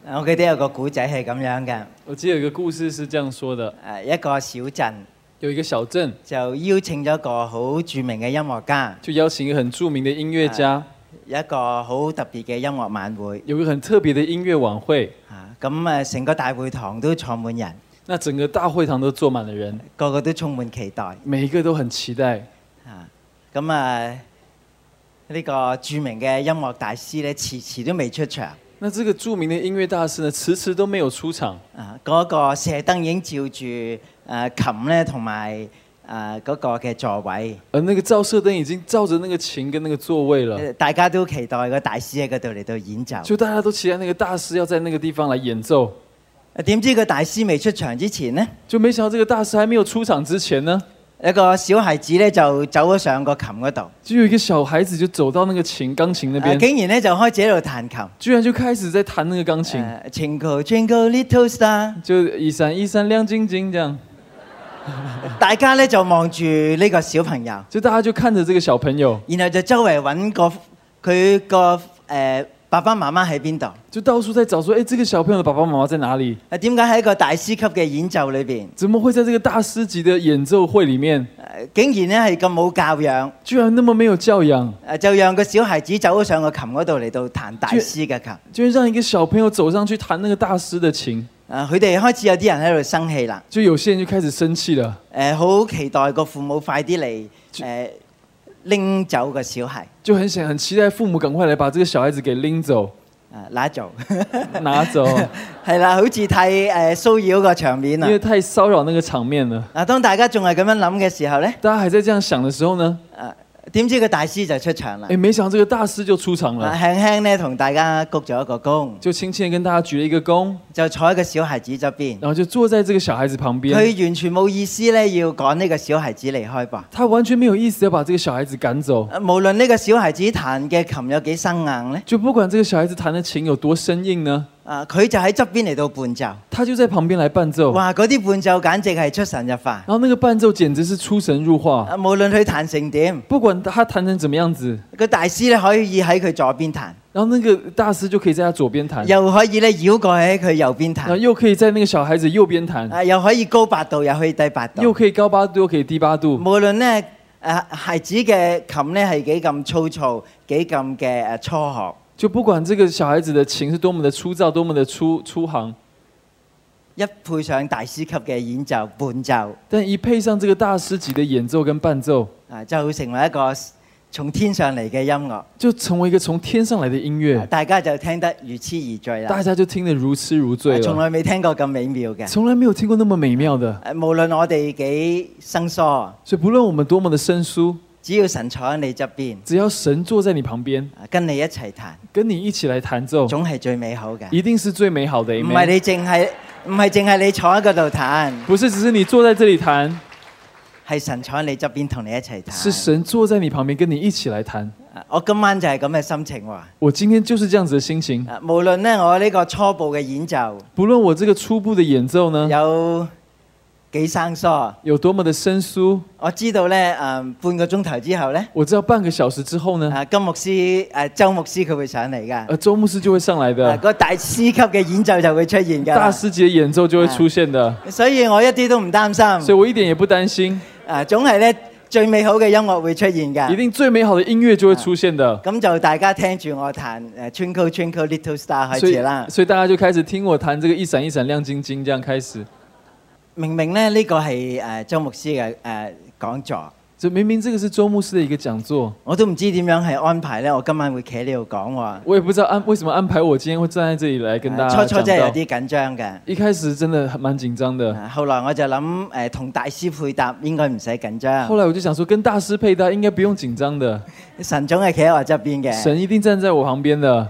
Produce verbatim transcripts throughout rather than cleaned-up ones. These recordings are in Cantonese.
我記得有個古仔係咁樣嘅。 我記得有一個故事是這樣說的： 誒一個小鎮有一個小鎮就邀請咗一個好著名嘅音樂家， 就邀請一個很著名的音樂家， 有一個好特別嘅音樂晚會。 有一個很特別的音樂晚會。 啊，咁誒成個大會堂都坐滿人， 那整個大會堂都坐滿了人， 個個都充滿期待。 每一個都很期待。 啊，咁啊呢個著名嘅音樂大師咧，遲遲都未出場。 那這個著名的音樂大師呢，遲遲都沒有出場。 啊，嗰個射燈已經照住誒琴咧，同埋誒嗰個嘅座位。 而那個照射燈已經照着那個琴跟那個座位了。 大家都期待個大師喺嗰度嚟到演奏。 就大家都期待那個大師要在那個地方來演奏。 點知個大師未出場之前呢， 就沒想到這個大師還沒有出場之前呢， 一個小孩子咧就走咗上個琴嗰度， 就有一個小孩子就走到那個琴鋼琴那邊， 啊、竟然咧就開始喺度彈琴， 居然就開始在彈那個鋼琴。 Uh, Twinkle Twinkle Little Star， 就一閃一閃亮晶晶這樣。 大家咧就望住呢個小朋友， 就大家就看着這個小朋友， 然後就周圍揾個佢個誒爸爸媽媽喺邊度， 就到處在找說，誒，這個小朋友的爸爸媽媽在哪裡？ 啊，點解喺一個大師級嘅演奏裏邊， 怎麼會在這個大師級的演奏會裡面， 誒竟然咧係咁冇教養， 居然那麼沒有教養？ 誒就讓個小孩子走咗上個琴嗰度嚟到彈大師嘅琴， 就讓一個小朋友走上去彈那個大師的琴。 啊，佢哋開始有啲人喺度生氣啦， 就有些人就開始生氣了。 誒好期待個父母快啲嚟誒拎走個小孩， 就很想很期待父母趕快來把這個小孩子給拎走， 啊拿走， 拿走， 係啦，好似太誒騷擾個場面啦。 因為太騷擾那個場面了。 啊，當大家仲係咁樣諗嘅時候咧， 大家還在這樣想的時候呢， 啊點知個大師就出場啦。 誒，沒想到這個大師就出場了， 啊輕輕咧同大家鞠咗一個躬， 就輕輕地跟大家舉了一個躬， 就坐喺個小孩子側邊， 然後就坐在這個小孩子旁邊。 佢完全冇意思咧要趕呢個小孩子離開吧。 他完全沒有意思要把這個小孩子趕走。 啊無論呢個小孩子彈嘅琴有幾生硬咧， 就不管這個小孩子彈的琴有多生硬呢， 啊佢就喺側邊嚟到伴奏。 他就在旁邊來伴奏。 哇！嗰啲伴奏簡直係出神入化。 然後那個伴奏簡直是出神入化。 啊，無論佢彈成點， 不管他彈成怎麼樣子， 個大師咧可以喺佢左邊彈， 然後那個大師就可以在他左邊彈， 又可以咧繞過喺佢右邊然後彈， 又可以在那個小孩子右邊彈， 啊又可以高八度，又可以低八度， 又可以高八度，又可以低八度。 無論咧誒孩子嘅琴咧係幾咁粗糙，幾咁嘅誒初學， 就不管這個小孩子的琴是多麼的粗糙，多麼的粗粗行， 一配上大師級嘅演奏伴奏， 但一配上這個大師級的演奏跟伴奏， 啊就會成為一個從天上嚟嘅音樂， 就成為一個從天上來的音樂， 大家就聽得如痴如醉啦。 大家就聽得如痴如醉了。 從來未聽過咁美妙嘅， 從來沒有聽過那麼美妙的。 誒無論我哋幾生疏， 所以不論我們多麼的生疏， 只要神坐喺你側邊， 只要神坐在你旁邊， 跟你一齊彈， 跟你一起來彈奏， 總係最美好嘅。 一定是最美好的。 唔係你淨係唔係淨係你坐喺嗰度彈， 不是只是你坐在這裡彈， 係神坐喺你側邊同你一齊彈。 是神坐在你旁邊跟你一起來彈。 我今晚就係咁嘅心情喎。 我今天就是這樣子的心情。 無論呢我呢個初步嘅演奏， 不論我這個初步的演奏呢， 有幾生疏， 有多麼的生疏， 我知道呢誒、呃、半個鐘頭之後呢， 我知道半個小時之後呢， 誒、呃、金牧師誒、呃、周牧師佢會上嚟㗎。 呃，周牧師就會上來的， 呃嗰個大師級嘅演奏就會出現㗎。 大師級的演奏就會出現的。 所以我一啲都唔擔心。 所以我一點也不擔心。 啊，總係咧最美好嘅音樂會出現㗎。 一定最美好的音樂就會出現的。 咁就大家聽住我彈誒 Twinkle Twinkle Little Star 開始啦。 所以大家就開始聽我彈這個一閃一閃亮晶晶，這樣開始。 明明咧呢個係誒周牧師嘅誒講座， 就明明這個是周牧師的一個講座， 我都唔知點樣係安排咧。我今晚會企喺呢度講喎。 我也不知道安為什麼安排我今天會站在這裡來跟大家講道。 初初真係有啲緊張嘅。 一開始真的蠻緊張的。 後來我就諗誒同大師配搭應該唔使緊張。 後來我就想說跟大師配搭應該不用緊張的。 神總係企喺我側邊嘅。 神一定站在我旁邊的。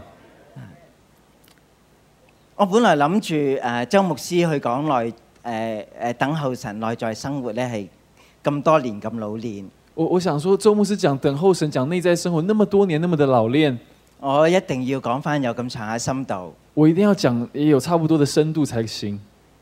我本來諗住誒周牧師去講內誒誒等候神內在生活咧係咁多年咁老練。 我我想說周牧師講等候神講內在生活那麼多年那麼的老練， 我一定要講翻有咁長下深度。 我一定要講也有差不多的深度才行。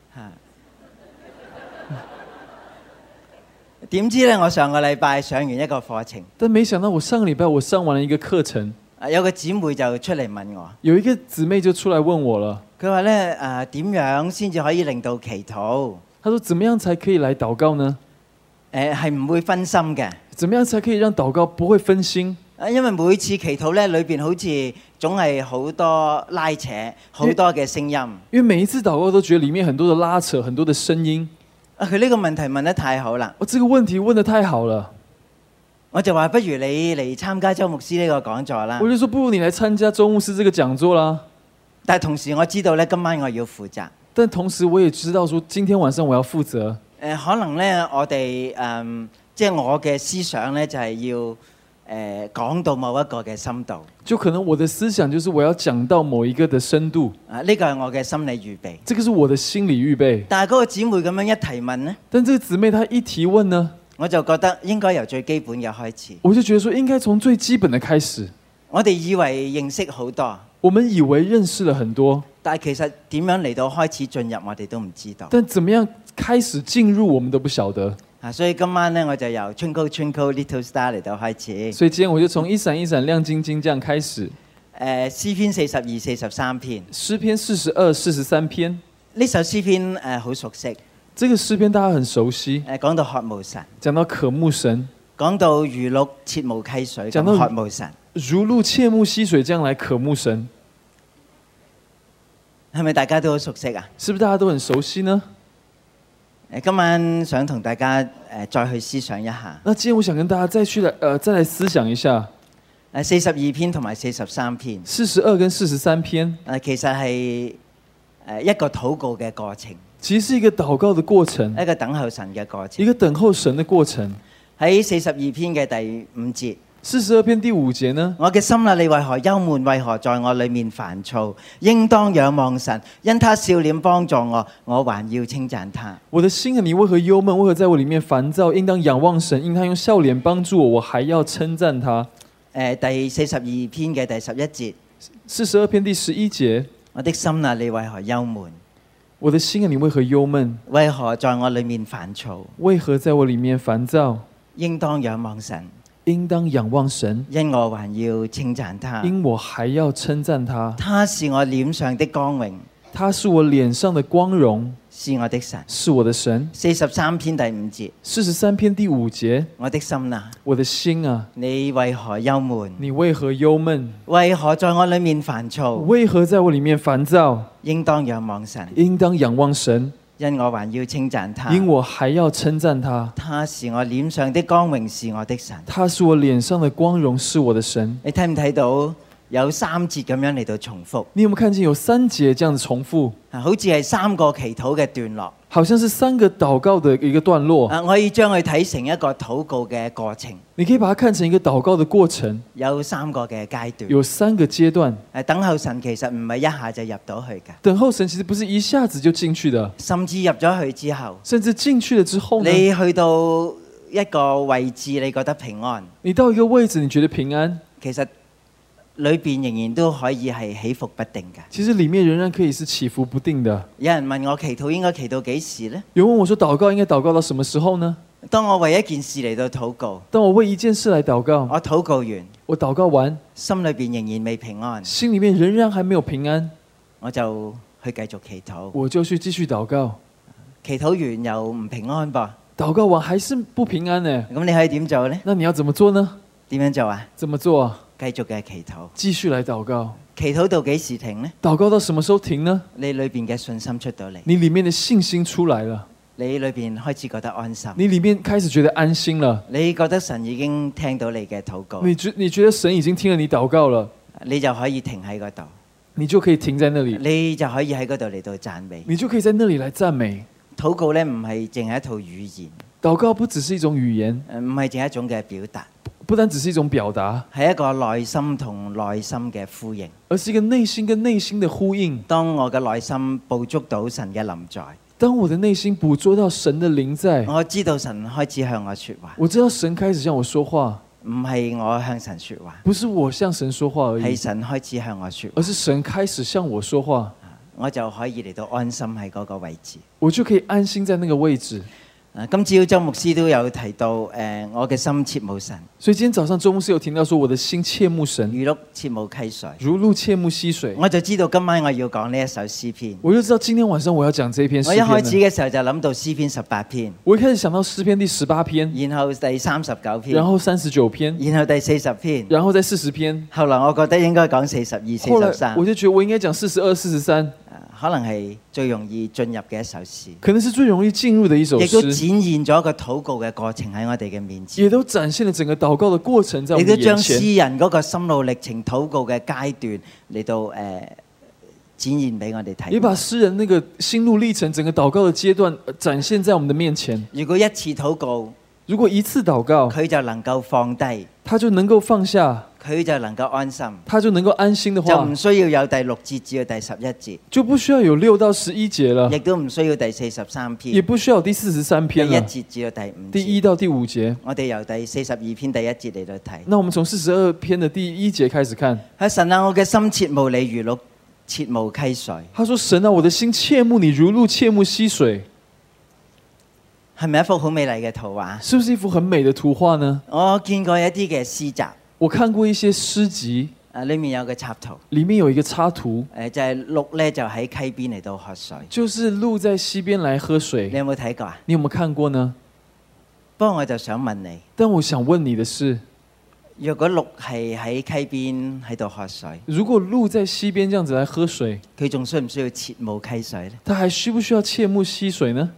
點知咧？我上個禮拜上完一個課程， 但沒想到我上個禮拜我上完了一個課程， 有個姊妹就出嚟問我， 有一個姊妹就出來問我了。 佢話咧誒點樣先至可以令到祈禱他說怎麼樣才可以來禱告呢？ 誒係唔會分心嘅？ 怎麼樣才可以讓禱告不會分心？ 啊，因為每次祈禱咧裏邊好似總係好多拉扯，好多嘅聲音。 因為每一次禱告都覺得裡面很多的拉扯，很多的聲音。 啊，佢呢個問題問得太好啦！ 我這個問題問得太好了， 我就話不如你嚟參加周牧師呢個講座啦。 我就說不如你來參加周牧師這個講座啦。 但係同時我知道咧，今晚我要負責。 但同時我也知道說，今天晚上我要負責。誒、 呃，可能咧我哋誒、呃，即係我嘅思想咧就係、是、要誒、呃、講到某一個嘅深度。 就可能我的思想就是我要講到某一個的深度。 啊，呢個係我嘅心理預備。 這個是我的心理預備。 但係嗰個姊妹咁樣一提問呢， 但這個姊妹她一提問呢， 我就覺得應該由最基本嘅開始。 我就覺得說應該從最基本的開始。 我哋以為認識好多， 我們以為認識了很多， 但係其實點樣嚟到開始進入，我哋都唔知道。 但怎麼樣開始進入，我們都不曉得。 啊，所以今晚呢，我就由 Twinkle Twinkle Little Star 嚟到開始。 所以今天我就從一閃一閃亮晶晶這樣開始。 誒，詩篇四十二、四十三篇。 詩篇四十二、四十三篇。 呢首詩篇誒好熟悉。 這個詩篇大家很熟悉。 誒，講到渴慕神。 講到渴慕神。 講到如鹿切慕溪水咁渴慕神。 如鹿切慕溪水，這樣來渴慕神。 係咪大家都好熟悉啊？ 是不是大家都很熟悉呢？ 今晚想同大家再去思想一下。 那今天我想跟大家再去來，呃，再來思想一下。 四十二篇同埋四十三篇。 四十二跟四十三篇。 其實係一個禱告嘅過程。 其實是一個禱告的過程。 一個等候神嘅過程。 一個等候神的過程。 喺四十二篇嘅第五節。 四十二篇第五節呢？ 我嘅心啊，你為何憂悶？為何在我裏面煩躁？應當仰望神，因他笑臉幫助我，我還要稱讚他。 我的心啊，你為何憂悶？為何在我裏面煩躁？應當仰望神，因他用笑臉幫助我，我還要稱讚他。 誒，第四十二篇嘅第十一節。 四十二篇第十一節。 我的心啊，你為何憂悶？ 我的心啊，你為何憂悶？ 為何在我裏面煩躁？ 為何在我裏面煩躁？ 應當仰望神。 應當仰望神， 因我還要稱讚他， 因我還要稱讚他。 他是我臉上的光榮， 他是我臉上的光榮， 是我的神， 是我的神。 四十三篇第五節， 四十三篇第五節， 我的心啊， 我的心啊， 你為何憂悶？ 你為何憂悶？ 為何在我裏面煩躁？ 為何在我裏面煩躁？ 應當仰望神， 應當仰望神。 因我還要稱讚他， 因我還要稱讚他。 他是我臉上的光榮，是我的神。 他是我臉上的光榮，是我的神。 你睇唔睇到有三節咁樣嚟到重複？ 你有冇看見有三節這樣子重複？ 好似係三個祈禱嘅段落， 好像是三個禱告的一個段落。 我可以將佢睇成一個禱告嘅過程。 你可以把它看成一個禱告的過程。 有三個嘅階段。 有三個階段。 等候神其實唔係一下就入到去嘅。 等候神其實不是一下子就進去的。 甚至入咗去之後， 甚至進去了之後呢？ 你去到一個位置，你覺得平安。 你到一個位置，你覺得平安。 其實裏邊仍然都可以係起伏不定嘅。 其實裡面仍然可以是起伏不定的。 有人問我祈禱應該祈到幾時呢？ 有人問我說禱告應該禱告到什麼時候呢？ 當我為一件事嚟到禱告， 當我為一件事來禱告， 我禱告完， 我禱告完， 心裏邊仍然未平安， 心裡面仍然還沒有平安， 我就去繼續祈禱， 我就去繼續禱告。 祈禱完又唔平安噃， 禱告完還是不平安呢？ 咁你可以點做呢？ 那你要怎麼做呢？ 點樣做啊？ 怎麼做啊？ 繼續嘅祈禱， 繼續來禱告。 祈禱到幾時停呢？ 禱告到什麼時候停呢？ 你裏邊嘅信心出到嚟， 你裡面的信心出來了， 你裏邊開始覺得安心， 你裡面開始覺得安心了， 你覺得神已經聽到你嘅禱告， 你覺你覺得神已經聽了你禱告了， 你就可以停喺嗰度， 你就可以停在那裡， 你就可以喺嗰度嚟到讚美， 你就可以在那裡來讚美。 禱告呢唔係淨係一套語言， 禱告不只是一種語言， 唔係淨係一種嘅表達。 不單只是一種表達， 係一個內心同內心嘅呼應， 而是一個內心跟內心的呼應。 當我嘅內心捕捉到神嘅臨在， 當我的內心捕捉到神的臨在， 我知道神開始向我說話。 我知道神開始向我說話， 唔係我向神說話， 不是我向神說話而已， 係神開始向我說話， 而是神開始向我說話， 我就可以嚟到安心喺嗰個位置。 我就可以安心在那個位置。 啊，今朝周牧師都有提到誒、呃，我嘅心切慕神， 所以今天早上周牧師有提到說，我的心切慕神， 如鹿切慕溪水。 如鹿切慕溪水。 我就知道今晚我要講呢一首詩篇。 我就知道今天晚上我要講這一篇詩我篇。 一開始嘅時候就諗到詩篇十八篇， 我一開始想到詩篇第十八篇， 然後第三十九篇， 然後三十九篇， 然後第四十篇， 然後再四十篇。 後來我覺得應該講四十二、 後來四十三， 我就覺得我應該講四十二、四十三， 可能係最容易進入嘅一首詩， 可能是最容易進入的一首亦都詩， 展現咗一個禱告嘅過程喺我哋嘅面前， 也都展現了整個禱告的過程在我亦都將們的眼前。 詩人嗰個心路歷程禱告嘅階段嚟到誒、呃、展現俾我哋睇。 也把詩人那個心路歷程、整個禱告的階段呃展現在我們的面前。 如果一次禱告， 如果一次禱告， 佢就能夠放低， 他就能夠放下， 佢就能夠安心， 他就能夠安心的話就唔，需要有第六節至到第十一節， 就不需要有六到十一節了， 亦都唔需要第四十三篇， 也不需要有第四十三第篇了， 一節至到第五節。 第一到第五節。 我哋由第四十二篇第一節嚟到睇。 那我們從四十二篇的第一節開始看。 喺神啊，我嘅心切慕你，如鹿切慕溪水。 他說：神啊，我的心切慕你，如鹿切慕溪水。 係咪一幅好美麗嘅圖畫？ 是不是一幅很美的圖畫呢？ 我見過一啲嘅詩集， 我看過一些詩集， 啊，裡面有個插圖， 裡面有一個插圖， 誒就係鹿咧就喺溪邊嚟到喝水。 就是鹿在溪邊來喝水。 你有冇睇過啊？ 你有沒有看過呢？ 不過我就想問你， 但我想問你的是， 若果鹿係喺溪邊喺度喝水， 如果鹿在溪邊這樣子來喝水， 佢仲需唔需要切慕溪水呢？ 它還需不需要切慕溪水呢？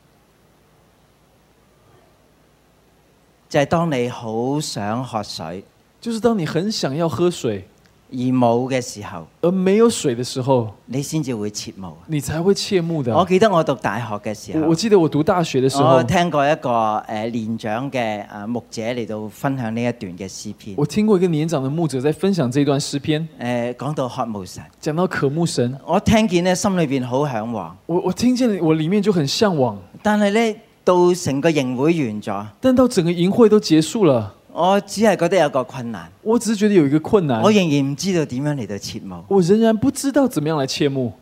就係當你好想喝水， 就是當你很想要喝水， 而冇嘅時候， 而沒有水的時候， 你先至會切慕。 你才會切慕的。 我記得我讀大學嘅時候， 我我記得我讀大學的時我候， 聽過一個誒年長嘅誒牧者嚟到分享呢一段嘅詩篇。 我聽過一個年長的牧者在分享這段詩篇， 誒講到渴慕神， 講到渴慕神， 我聽見咧心裏邊好嚮往， 我我聽見我裡面就很向往， 但係咧到成個營會完咗， 但到整個營會都結束了， 我只係覺得有個困難， 我只是覺得有一個困難， 我仍然唔知道點樣嚟到切慕。 我仍然不知道怎麼樣來切慕。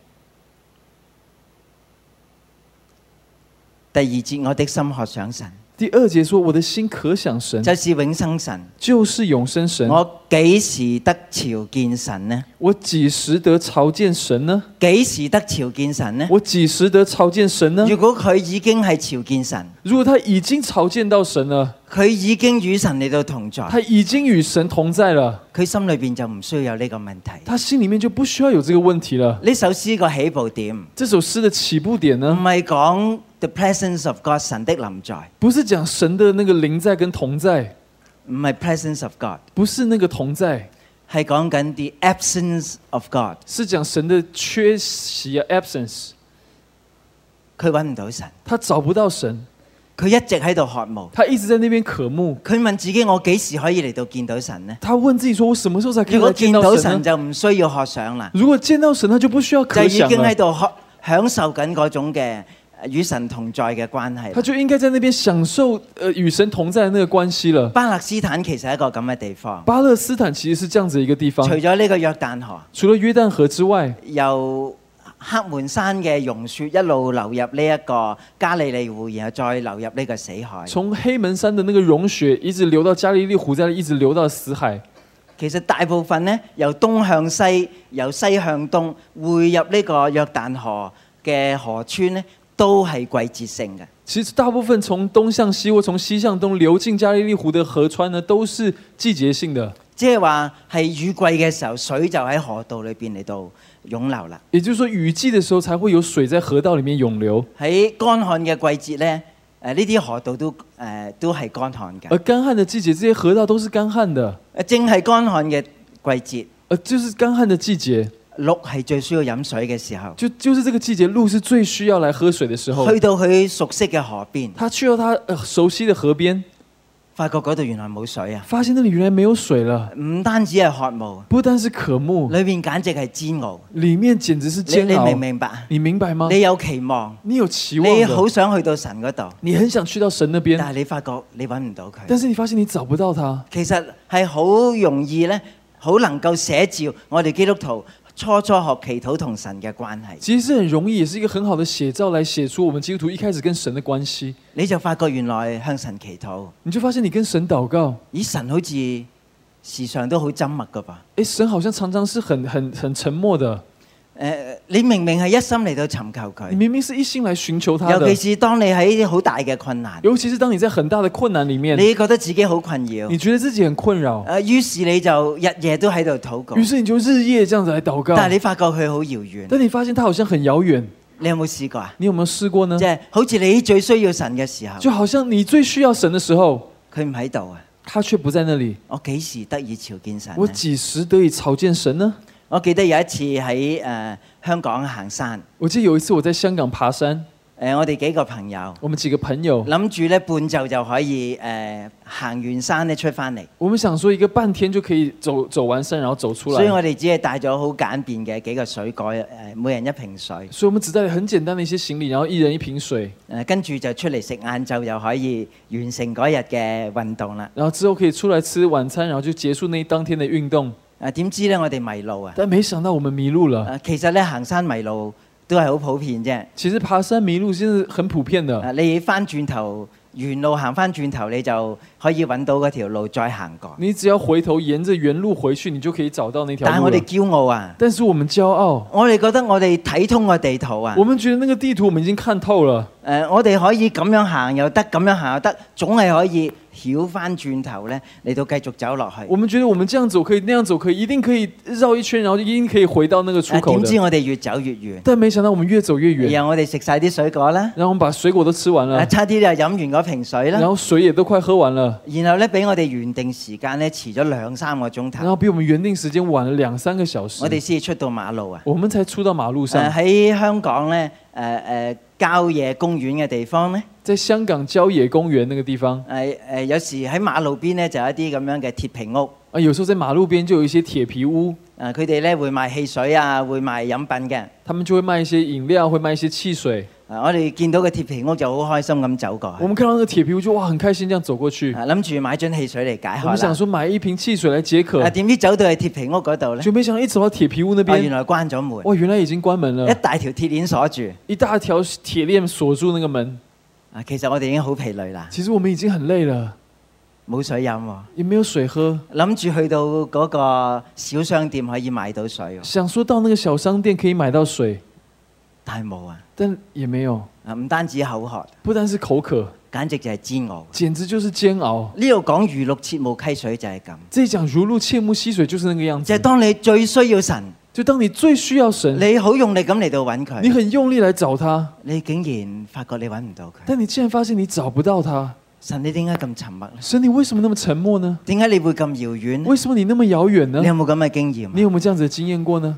第二節，我的心渴想神， 第二節說：我的心渴想神， 就是永生神。 就是永生神。 我幾時得朝見神呢？ 我幾時得朝見神呢？ 幾時得朝見神呢？ 我幾時得朝見神呢？ 如果佢已經係朝見神， 如果他已經朝見到神了， 佢已經與神嚟到同在， 他已經與神同在了， 佢心裏邊就唔需要有呢個問題。 他心裡面就不需要有這個問題了。 呢首詩個起步點這首詩的起步點唔呢， 係講 the presence of God 神的臨在， 不是講神的那個臨在跟同在， 唔係 presence of God， 不是那個同在， 係講緊 the absence of God。 是講神的缺席啊 absence。 佢揾唔到神， 他找不到神， 佢一直喺度渴慕， 他一直在那邊渴慕。 佢問自己：我幾時可以嚟到見到神呢？ 他問自己說：我什麼時候才可以如果來見見到到神呢？ 神就唔需要渴想啦， 如果見到神，他就不需要就渴想已經喺了， 度渴享受緊嗰種嘅與神同在嘅關係他。就應該在那邊享受呃與神同在的那個關係了。 巴勒斯坦其實係一個咁嘅地方， 巴勒斯坦其實是這樣子一個地方， 除咗呢個約旦河， 除了約旦河之外， 由黑門山嘅融雪一路流入呢一個加利利湖，然後再流入呢個死海。 從黑門山的那個融雪一直流到加利利湖，再一直流到死海。 其實大部分呢，由東向西，由西向東匯入呢個約旦河嘅河川呢，都係季節性嘅。 其實大部分從東向西或從西向東流進加利利湖的河川呢，都是季節性的。 即係話係雨季嘅時候，水就喺河道裏邊嚟到湧流啦。 也就是說，雨季的時候才會有水在河道裡面湧流。 喺乾旱嘅季節呢，誒呢啲河道都誒、呃、都係乾旱嘅。 而乾旱的季節，這些河道都是乾旱的。 誒正係乾旱嘅季節， 呃，就是乾旱的季節， 鹿係最需要飲水嘅時候。 就就是這個季節，鹿是最需要來喝水的時候。 去到佢熟悉嘅河邊， 他去到他呃熟悉的河邊， 發覺嗰度原來冇水啊！ 發現那裡原來沒有水了。 唔單止係渴慕， 不單是渴慕， 裏面簡直係煎熬。 裡面簡直是你煎熬。 你明唔明白？ 你明白嗎？ 你有期望， 你有期望的， 你好想去到神嗰度， 你很想去到神那邊， 但係你發覺你揾唔到佢。 但是你發現你找不到他。 其實係好容易呢，好能夠寫照我哋基督徒初初學祈禱同神嘅關係。 其實是很容易，也是一個很好的寫照，來寫出我們基督徒一開始跟神的關係。 你就發覺原來向神祈禱， 你就發現你跟神禱告， 咦，神好似時常都好緘默噶噃。 誒，神好像常常是很很很沉默的。 誒，你明明係一心嚟到尋求佢， 你明明是一心來尋求他尤的， 其是當你喺啲好大嘅困難， 尤其是當你在很大的困難裡面， 你覺得自己好困擾， 你覺得自己很困擾， 誒，於是你就日夜都喺度禱告， 於是你就日夜這樣子來禱告， 但係你發覺佢好遙遠。 但你發現他好像很遙遠， 你有冇試過啊？ 你有沒有試過呢即？係好似你最需要神嘅時候， 就好像你最需要神的時候， 佢唔喺度啊！ 他卻不在那裡。 我幾時得以朝見神呢？ 我幾時得以朝見神呢？ 我記得有一次喺誒、呃、香港行山， 我記得有一次我在香港爬山， 誒、呃、我哋幾個朋友我們幾個朋友諗住咧半晝就可以誒、呃、行完山咧出翻嚟， 我們想說一個半天就可以走走完山，然後走出來。 所以我哋只係帶咗好簡便嘅幾個水果，誒、呃、每人一瓶水， 所以我們只帶了很簡單的一些行李，然後一人一瓶水， 誒跟住就出嚟食晏晝，又可以完成嗰日嘅運動啦。 然後之後可以出來吃晚餐，然後就結束那當天的運動。 誒點知咧我哋迷路啊！ 但沒想到我們迷路了。 誒、其實咧行山迷路都係好普遍啫。 其實爬山迷路現在很普遍的。 誒你翻轉頭原路行翻轉頭，你就可以揾到嗰條路再行過。 你只要回頭沿着原路回去，你就可以找到那條路了。 但係我哋驕傲啊！ 但是我們驕傲， 我哋覺得我哋睇通個地圖啊！ 我們覺得那個地圖我們已經看透了。 誒、呃，我哋可以咁樣行又得，咁樣行又得，總係可以繞翻轉頭咧嚟到繼續走落去。 我們覺得我們這樣走可以，那樣走可以，一定可以繞一圈，然後一定可以回到那個出口的。 點知我哋越走越遠。 但沒想到我們越走越遠。 然後我哋食晒啲水果啦， 然後我們把水果都吃完了， 啊、差啲就飲完嗰瓶水啦。 然後水也都快喝完了。 然後咧，比我哋原定時間咧遲咗兩三個鐘頭。 然後比我們原定時間晚了兩三個小時。 我哋先至出到馬路啊！ 我們才出到馬路上。 喺、呃、香港咧，誒、呃、誒郊野公園嘅地方咧， 在香港郊野公園那個地方， 誒、呃、誒、呃、有時喺馬路邊咧就有一啲咁樣嘅鐵皮屋。 啊，有時候在馬路邊就有一些鐵皮屋。 誒佢哋咧會賣汽水啊，會賣飲品嘅。 他們就會賣一些飲料，會賣一些汽水。 誒、我哋見到個鐵皮屋就好開心咁走過去。 我們看到那個鐵皮屋就哇很開心，這樣走過去。 誒諗住買樽汽水嚟解渴。 我們想說買一瓶汽水來解渴。 誒點知走到去鐵皮屋嗰度咧？ 就沒想到一走到鐵皮屋那邊， 啊原來關咗門。 哇，原來已經關門了。 一大條鐵鏈鎖住。 一大條鐵鏈鎖住那個門。 啊，其實我哋已經好疲累啦。 其實我們已經很累了。 冇水飲喎， 也沒有水喝。 諗住去到嗰個小商店可以買到水， 想說到那個小商店可以買到水， 但係冇啊， 但也沒有。 啊，唔單止口渴， 不單是口渴， 簡直就係煎熬。 簡直就是煎熬。 呢度講如鹿切慕溪水就係咁。 這講如鹿切慕溪水就是那個樣子。 就係當你最需要神， 就當你最需要神， 你好用力咁嚟到揾佢， 你很用力來找他， 你竟然發覺你揾唔到佢。 但你竟然發現你找不到他。 神，你點解咁沉默呢？ 神，你為什麼那麼沉默呢？ 點解你會咁遙遠呢？ 為什麼你那麼遙遠呢？ 你有冇咁嘅經驗？ 你有沒有這樣子的經驗過呢？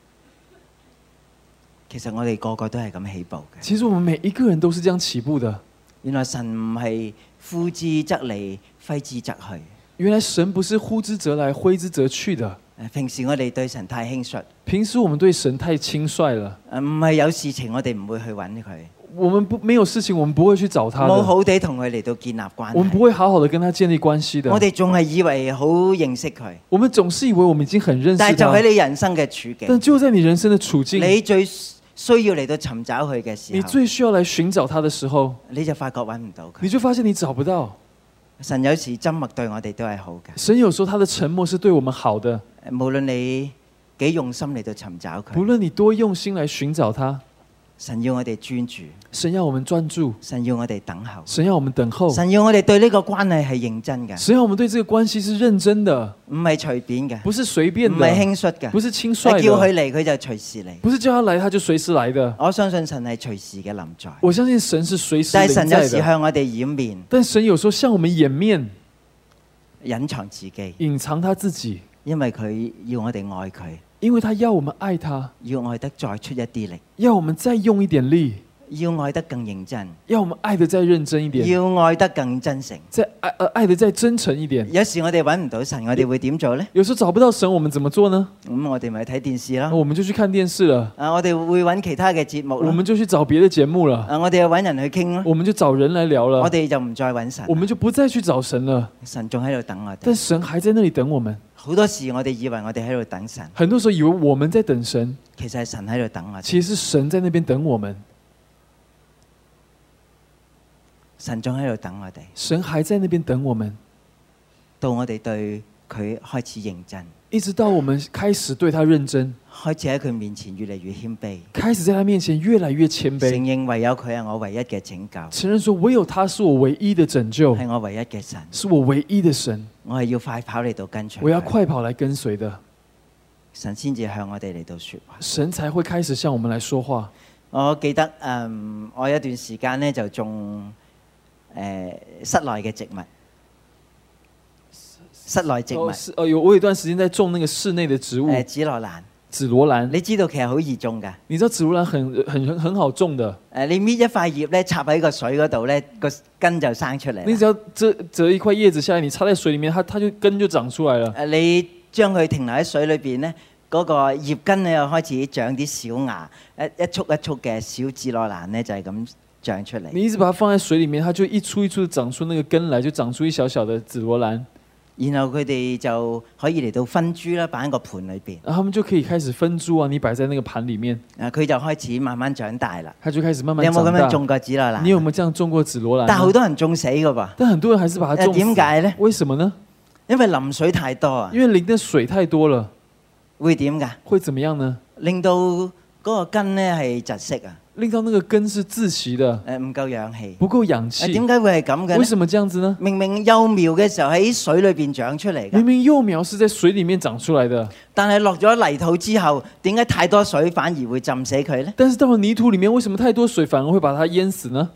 其實我哋個個都係咁起步嘅。 其實我們每一個人都是這樣起步的。 原來神唔係呼之則嚟，揮之則去。 原來神不是呼之則來，揮之則去的。 平時我哋對神太輕率。 平時我們對神太輕率了。 唔係有事情我哋唔會去揾佢。 我們不沒有事情，我們不會去找他的。 冇好地同佢嚟到建立關係。 我們不會好好的跟他建立關係的。 我哋仲係以為好認識佢。 我們總是以為我們已經很認識他。 但係就喺你人生嘅處境。 但就在你人生的處境。 你最需要嚟到尋找佢嘅時候。 你最需要來尋找他的時候， 你就發覺揾唔到佢。 你就發現你找不到。 神有時緘默對我哋都係好嘅。 神有時候他的沉默是對我們好的。 無論你幾用心嚟到尋找佢。 無論你多用心來尋找他。 神要我哋專注， 神要我們專注， 神要我哋等候， 神要我們等候， 神要我哋對呢個關係係認真嘅， 神要我們對這個關係是認真的， 唔係隨便嘅， 不是隨便的， 唔係輕率嘅， 不是輕率的， 叫佢嚟佢就隨時嚟， 不是叫他來他就隨時來的。 我相信神係隨時嘅臨在， 我相信神是隨時臨在的。 但係神有時向我哋掩面， 但神有時候向我們掩面， 隱藏自己， 隱藏他自己， 因為佢要我哋愛佢。 因為他要我們愛他， 要愛得再出一啲力， 要我們再用一點力， 要愛得更認真， 要我們愛得再認真一點， 要愛得更真誠， 再愛呃愛得再真誠一點。 有時我哋揾唔到神，我哋會點做呢？ 有時候找不到神，我們怎麼做呢？ 咁、嗯、我哋咪睇電視啦。 我們就去看電視了。 啊，我哋會揾其他嘅節目啦。 我們就去找別的節目了。 啊，我哋又揾人去傾啦。 我們就找人來聊了。 我哋就唔再揾神。 我們就不再去找神了。 神仲喺度等我哋。 但神還在那裡等我們。 好多時我哋以為我哋喺度等神， 很多時候以為我們在等神， 其實係神喺度等我哋。 其實是神在那邊等我們， 神仲喺度等我哋， 神還在那邊等我們， 到我哋對佢開始認真， 一直到我們開始對他認真， 開始喺佢面前越嚟越謙卑， 開始在他面前越來越謙承卑， 認唯有佢係我唯一嘅拯救， 承認說唯有他是我唯一的拯救， 係我唯一嘅神， 是我唯一的神， 我係要快跑嚟到跟隨佢， 我要快跑來跟隨的， 神先至向我哋嚟到說話， 神才會開始向我們來說話。 我記得嗯，我有一段時間呢就種誒、呃、室內嘅植物，室內植物， 哦，是哦，有我有一段時間在種那個室內的植物， 誒紫羅蘭， 紫羅蘭。 你知道其實好易種㗎。 你知道紫羅蘭很很很很好種的， 誒，你搣一塊葉咧，插喺個水嗰度咧，個根就生出嚟。 你只要折折一塊葉子下來，你插在水裡面，它它就根就長出來了。 誒，你將佢停留喺水裏邊咧，嗰、個葉根咧又開始長啲小芽，一一束一束嘅小紫羅蘭咧就係咁長出嚟。 你一直把它放在水裡面，它就一出一出的長出那個根來，就長出一小小的紫羅蘭。 然後佢哋就可以嚟到分株啦，擺喺個盤裏邊。 然後他們就可以開始分株啊，你擺在那個盤裡面， 誒，佢就開始慢慢長大啦。 它就開始慢慢你有冇長大。 咁樣種過紫羅蘭？ 你有沒有這樣種過紫羅蘭呢？ 但係好多人種死㗎噃， 但很多人還是把它種死。 誒點解呢？ 為什麼呢？ 因為淋水太多啊。 因為淋的水太多了， 會點㗎？ 會怎麼樣呢？ 令到嗰個根咧係窒息啊， 令到那個根是窒息的， 誒唔夠氧氣。 不夠氧誒氣。 點解會係咁嘅呢？ 為什麼這樣子呢？ 明明幼苗嘅時候喺水裏邊長出嚟明㗎， 明幼苗是在水裡面長出來的， 但係落咗泥土之後，點解太多水反而會浸死佢呢？ 但是到了泥土裡面，為什麼太多水反而會把它淹死呢？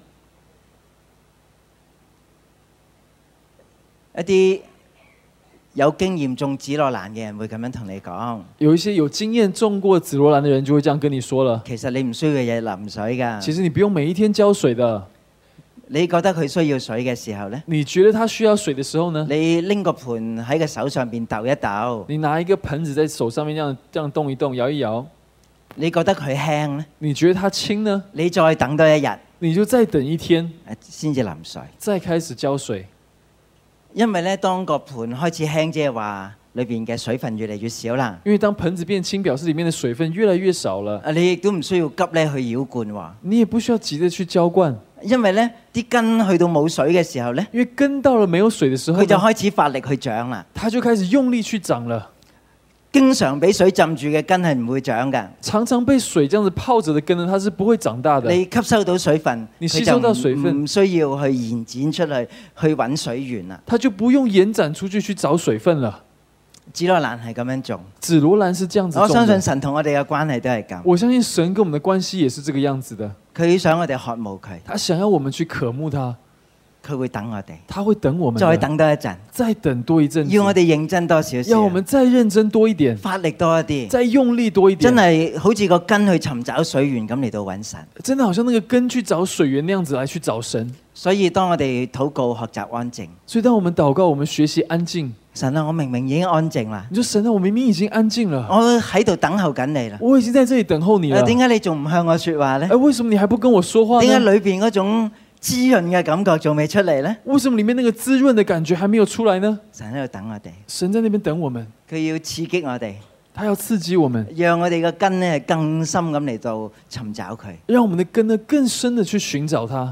一啲有經驗種紫羅蘭嘅人會咁樣同你講， 有一些有經驗種過紫羅蘭的人就會這樣跟你說了。 其實你唔需要日日淋水㗎。 其實你不用每一天澆水的。 你覺得佢需要水嘅時候呢， 你覺得它需要水的時候呢？ 你拎個盤喺個手上邊抖一抖， 你拿一個盆子在手上面這樣這樣動一動，搖一搖。 你覺得佢輕呢？ 你覺得它輕呢？ 你再等多一日， 你就再等一天， 誒先至淋水。 再開始澆水。 因為咧，當個盤開始輕，即係話裏邊嘅水分越嚟越少啦。 因為當盆子變輕，表示裡面的水分越來越少了。 啊，你亦都唔需要急咧去澆灌喎。 你也不需要急着去澆灌， 因為咧啲根去到冇水嘅時候咧， 因為根到了沒有水的時候佢就呢， 開始發力去長啦。 它就開始用力去長了。 經常俾水浸住嘅根係唔會長㗎。 常常被水這樣子泡着的根呢，它是不會長大的。 你吸收到水分， 你吸收到水分佢就唔唔需要去延展出去去揾水源啦。 它就不用延展出去去找水分了。 紫羅蘭係咁樣種， 紫羅蘭是這樣子種的。 我相信神同我哋嘅關係都係咁。 我相信神跟我們的關係也是這個樣子的。 佢想我哋渴慕佢， 他想要我們去渴慕他， 佢會等我哋， 他會等我們的， 再等多一陣， 再等多一陣子， 要我哋認真多少少， 要我們再認真多一點， 發力多一啲， 再用力多一點， 真係好似個根去尋找水源咁嚟到揾神。 真的好像那個根去找水源那樣子來去找神。 所以當我哋禱告學習安靜， 所以當我們禱告，我們學習安靜。 神啊，我明明已經安靜啦， 你說神啊，我明明已經安靜了， 我喺度等候緊你啦， 我已經在這裡等候你了。 點解你仲唔向我說話呢？ 哎，為什麼你還不跟我說話呢？ 點解裏邊嗰種滋潤嘅感覺仲未出嚟呢？ 為什麼裡面那個滋潤的感覺還沒有出來呢？ 神喺度等我哋， 神在那邊等我們， 佢要刺激我哋， 他要刺激我們， 讓我哋嘅根呢更深咁嚟到尋找佢。 讓我們的根呢更深的去尋找他。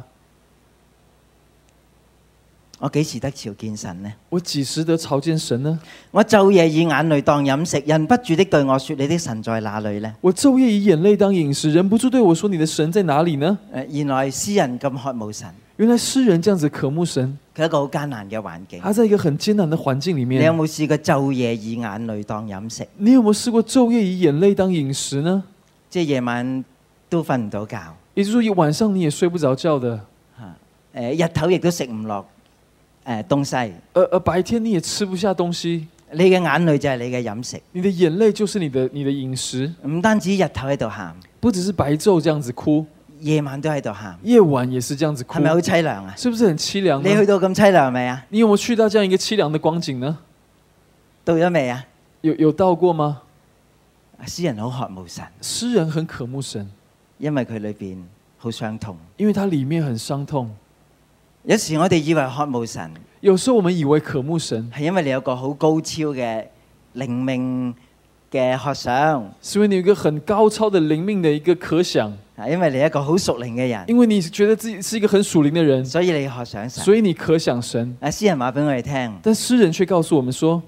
我幾時得朝見神呢？ 我幾時得朝見神呢？ 我晝夜以眼淚當飲食，人不住的對我說：你的神在哪裏呢？ 我晝夜以眼淚當飲食，忍不住對我說：你的神在哪裡呢？ 誒，原來詩人咁渴慕神， 原來詩人這樣子渴慕神， 佢一個好艱難嘅環境。 他在一個很艱難的環境裡面。 你有冇試過晝夜以眼淚當飲食？ 你有沒有試過晝夜以眼淚當飲食呢？ 即係夜晚都瞓唔到覺， 也就是說，晚上你也睡不着覺的。 嚇誒，日頭亦都食唔落誒東西。 而而白天你也吃不下東西， 你嘅眼淚就係你嘅飲食， 你的眼淚就是你的你的飲食。 唔單止日頭喺度喊， 不只是白晝這樣子哭， 夜晚都喺度喊， 夜晚也是這樣子哭， 係咪好凄涼啊？ 是不是很凄涼呢？ 你去到咁凄涼未啊？ 你有沒有去到這樣一個凄涼的光景呢？ 到咗未啊？ 有有到過嗎？ 詩人好渴慕神， 詩人很渴慕神， 因為佢裏邊好傷痛。 因為他裡面很傷痛。 有時我哋以為渴慕神， 有時候我們以為渴慕神， 係因為你有個好高超嘅靈命嘅渴想， 是因為你有一個很高超的靈命的一個可想， 啊，因為你係一個好屬靈嘅人， 因為你覺得自己是一個很屬靈的人， 所以你渴想神。 所以你可想神。 啊，詩人話俾我哋聽， 但詩人卻告訴我們說，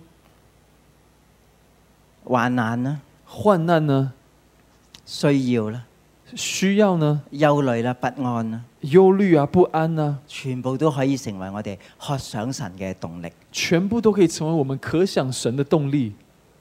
患難啦、 患難呢， 需要啦、 需要呢， 憂慮啦、不安啦， 憂慮啊，不安啊， 全部都可以成為我哋渴想神嘅動力。 全部都可以成為我們可想神的動力。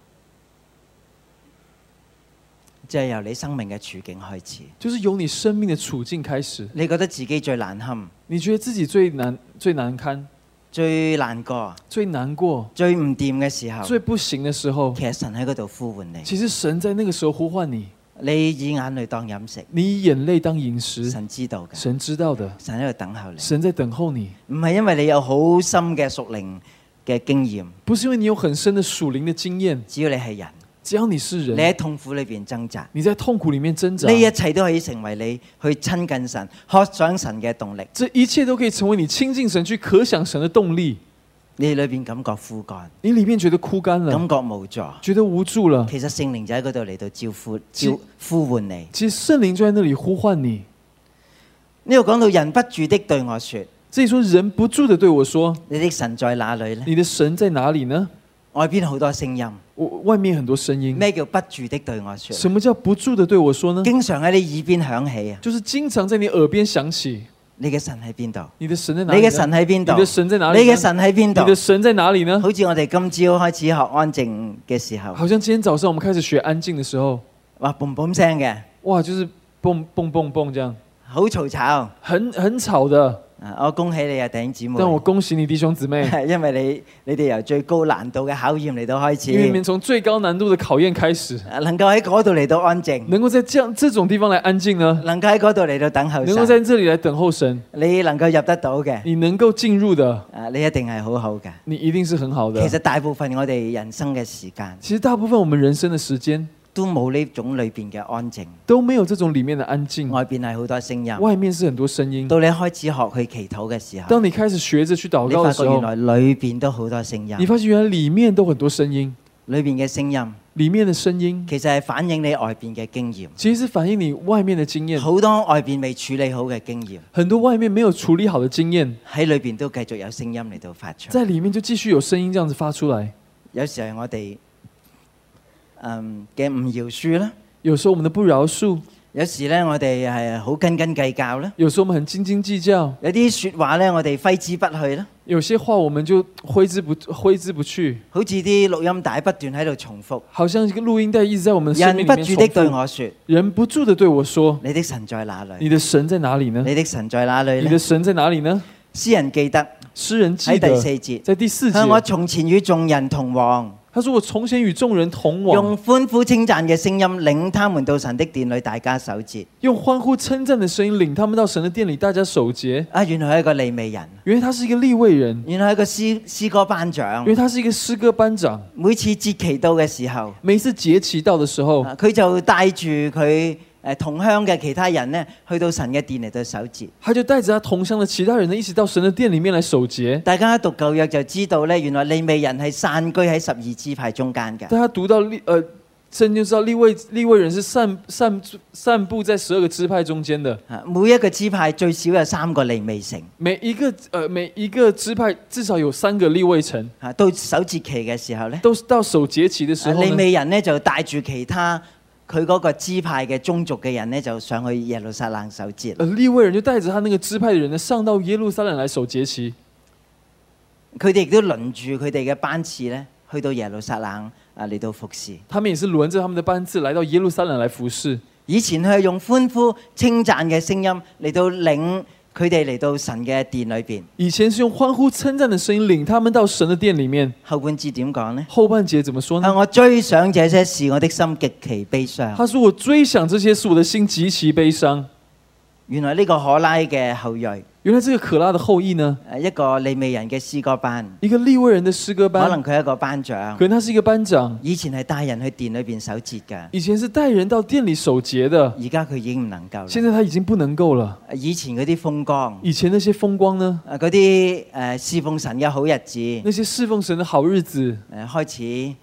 即係由你生命嘅處境開始， 就是由你生命的處境開始。 你覺得自己最難堪， 你覺得自己最難最難堪， 最難過， 最難過， 最唔掂嘅時候， 最不行的時候， 其實神喺嗰度呼喚你。 其實神在那個時候呼喚你， 你以眼淚當飲食， 你以眼淚當飲食， 神知道嘅， 神知道的， 神喺度等候你。 神在等候你， 唔係因為你有好深嘅屬靈嘅經驗， 不是因為你有很深的屬靈的經驗， 只要你係人， 只要你是你人， 喺痛苦裏邊掙扎， 你在痛苦裡面掙扎， 呢一切都可以成為你去親近神、渴想神嘅動力。 這一切都可以成為你親近神、去可想神的動力。 你裏邊感覺枯乾， 你裡面覺得枯乾了， 感覺無助， 覺得無助了， 其實聖靈就喺嗰度嚟到招呼、招呼喚你。 其實聖靈就在那裡呼喚你。 呢度講到人不住的對我說， 這裡說人不住的對我說， 你的神在哪裡呢？ 你的神在哪裡呢？ 外邊好多聲音， 我外面很多聲音。 咩叫不住的對我說？ 什麼叫不住的對我說呢？ 經常喺你耳邊響起啊！ 就是經常在你耳邊響起。 你嘅神喺邊度？ 你的神在哪裡呢？ 你嘅神喺邊度？ 你的神在哪裡呢？ 你嘅神喺邊度？ 你的神在哪裡呢？ 好似我哋今朝開始學安靜嘅時候， 好像今天早上我們開始學安靜的時候， 哇嘣嘣聲嘅， 哇，就是蹦蹦蹦蹦這樣， 好嘈吵。 很很吵的。 啊！我恭喜你啊，弟兄姊妹！ 但我恭喜你弟兄姊妹， 因為你你哋由最高難度嘅考驗嚟到開始， 因為你們從最高難度的考驗開始， 能夠喺嗰度嚟到安靜， 能夠在這樣這種地方來安靜呢， 能夠喺嗰度嚟到等候神， 能夠在這裡來等候神， 你能夠入得到嘅， 你能夠進入的， 啊，你一定係好好嘅。 你一定是很好的。 其實大部分我哋人生嘅時間， 其實大部分我們人生的時間都冇呢種裏邊嘅安靜， 都沒有這種裡面的安靜， 外邊係好多聲音， 外面是很多聲音。 到你開始學去祈禱嘅時候， 當你開始學着去禱你告的時候， 發覺原來裏邊都好多聲音， 你發現原來裡面都很多聲音， 裏邊嘅聲音裡面的聲音其實係反映你外邊嘅經驗， 其實是反映你外面的經驗， 好多外邊未處理好嘅經驗， 很多外面沒有處理好的經驗喺裏邊都繼續有聲音嚟到發出， 在裡面就繼續有聲音這樣子發出來。 有時係我哋嗯嘅唔饒恕啦。 有時候我們的不饒恕， 有時咧我哋係好斤斤計較啦， 有時候我們很斤斤計較， 有啲説話咧我哋揮之不去啦， 有些話我們就揮之不揮之不去， 好似啲錄音帶不斷喺度重複。 好像一個錄音帶一直在我們生人命裡面不住的對重複。 我說： 人不住的對我說： 你的神在哪裡？ 你的神在哪裡呢？ 你的神在哪裡呢？ 你的神在哪裡呢？ 詩人記得詩人記喺得第四節， 在第四向我節， 從前與眾人同往， 他說我從前與眾人同往， 用歡呼稱讚嘅聲音領他們到神的殿裏，大家守節。 用歡呼稱讚的聲音領他們到神的殿裡，大家守節。 啊，原來係一個利未人， 原來他是一個利未人， 原來係一個詩詩歌班長因。為他是一個詩歌班長。 每次節期到嘅時候， 每一次節期到的時候， 啊佢就帶住佢誒同鄉嘅其他人呢，去到神嘅殿嚟到守節。 他就帶着他同鄉的其他人呢，一起到神的殿裡面來守節。 大家讀舊約就知道咧，原來利未人係散居喺十二支派中間嘅。 大家讀到利呃聖經就知道利未利未人是散散散布在十二個支派中間的。 啊，每一個支派最少有三個利未城。 每一個呃每一個支派至少有三個利未城。 啊，到守節期嘅時候咧， 都是到守節期的時候利呢， 未人呢就帶住其他佢嗰個支派嘅宗族嘅人呢，就上去耶路撒冷守節。 呃利未人就帶着他那個支派的人呢，上到耶路撒冷來守節期。 佢哋亦都輪住佢哋嘅班次咧，去到耶路撒冷啊嚟到服侍。 他們也是輪着他們的班次來到耶路撒冷來服侍。 以前佢係用歡呼稱讚嘅聲音嚟到領佢哋嚟到神嘅殿裏邊。 以前是用歡呼稱讚的聲音領他們到神的殿裡面。 後半節點講呢？ 後半節怎麼說呢？ 啊，我追想這些事，我的心極其悲傷。 他說：我追想這些事，我的心極其悲傷。 原來呢個可拉嘅後裔， 原來這個可拉的後裔呢， 誒一個利未人嘅詩歌班， 一個利未人的詩歌班， 可能佢係一個班長可，能他是一個班長， 以前係帶人去殿裏邊守節嘅， 以前是帶人到店裡守節的， 而家佢已經唔能夠啦。 現在他已經不能夠了。 以前嗰啲風光， 以前那些風光呢， 誒嗰啲誒侍奉神嘅好日子， 那些侍奉神的好日子， 誒開始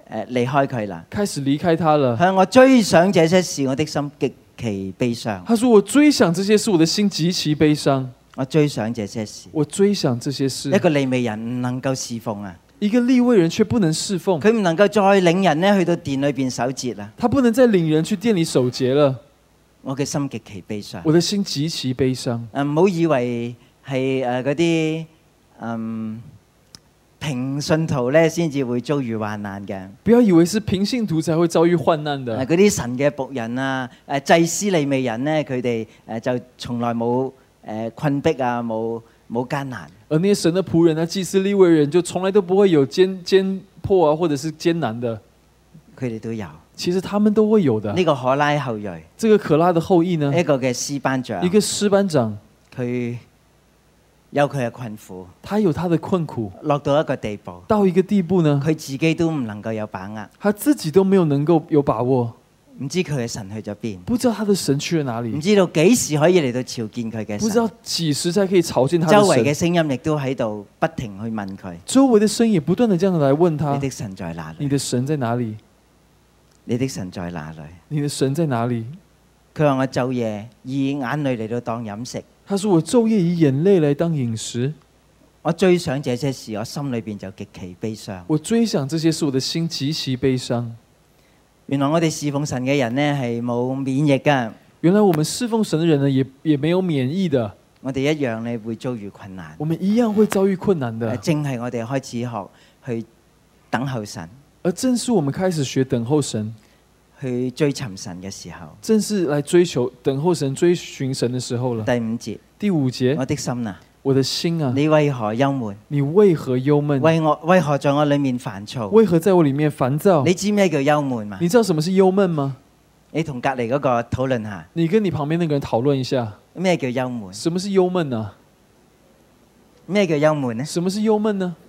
誒離開佢啦。 開始離開他了。 向我追想這些事，我的心極其悲傷。 他說：“我追想這些事，我的心極其悲傷。 我追想這些事， 我追想這些事。” 一個利未人唔能夠侍奉啊， 一個利未人卻不能侍奉， 佢唔能夠再領人咧去到殿裏邊守節啦。 他不能再領人去店裏守節了。 我嘅心極其悲傷。 我的心極其悲傷。 誒唔好以為係誒嗰啲嗯平信徒咧先至會遭遇患難嘅。 不要以為是平信徒才會遭遇患難的。 誒嗰啲神嘅僕人啊，誒祭司利未人咧，佢哋誒就從來冇誒困迫啊，冇冇艱難。 而那些神的僕人啊，祭司利未人就從來都不會有艱艱迫啊，或者是艱難的。 佢哋都有。 其實他們都會有的。 呢個可拉後裔， 這個可拉的後裔呢？ 一個嘅詩班長， 一個詩班長， 佢有佢嘅困苦， 他有他的困苦， 落到一個地步， 到一個地步呢， 佢自己都唔能夠有把握， 他自己都沒有能夠有把握， 唔知佢嘅神去咗邊， 不知道他的神去了哪裡， 唔知道幾時可以嚟到朝見佢嘅神， 不知道幾時才可以朝見他的周神。 圍嘅聲音亦都喺度不停去問佢， 周圍的聲音也不斷地這樣來問他： 你的神在哪裡？ 你的神在哪裡？ 你的神在哪裡？ 你的神在哪裡？ 佢話我晝夜以眼淚嚟到當飲食， 他說我晝夜以眼淚來當飲食。 我追想這些事，我心裏邊就極其悲傷。 我追想這些事，我的心極其悲傷。 原來我哋侍奉神嘅人呢係冇免疫噶。 原來我們侍奉神的人呢，也也沒有免疫的。 我哋一樣呢會遭遇困難。 我們一樣會遭遇困難的。 正係我哋開始學去等候神。 而正是我們開始學等候神， 去追尋神嘅時候， 正是來追求等候神、追尋神的時候了。 第五節， 第五節， 我的心啊， 我的心啊， 你為何憂悶？ 你為何憂悶？ 為我為何在我裏面煩躁？ 為何在我裏面煩躁？ 你知咩叫憂悶嘛？ 你知道什麼是憂悶嗎？ 你同隔籬嗰個討論下。 你跟你旁邊那個人討論一下， 咩叫憂悶？ 什麼是憂悶呢？ 咩叫憂悶呢？ 什麼是憂悶呢？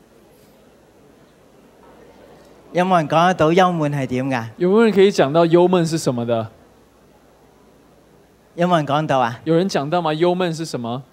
有冇人講得到憂悶係點㗎？ 有沒有人可以講到憂悶是什麼的？ 有冇人講到啊？ 有人講到嗎？憂悶是什麼？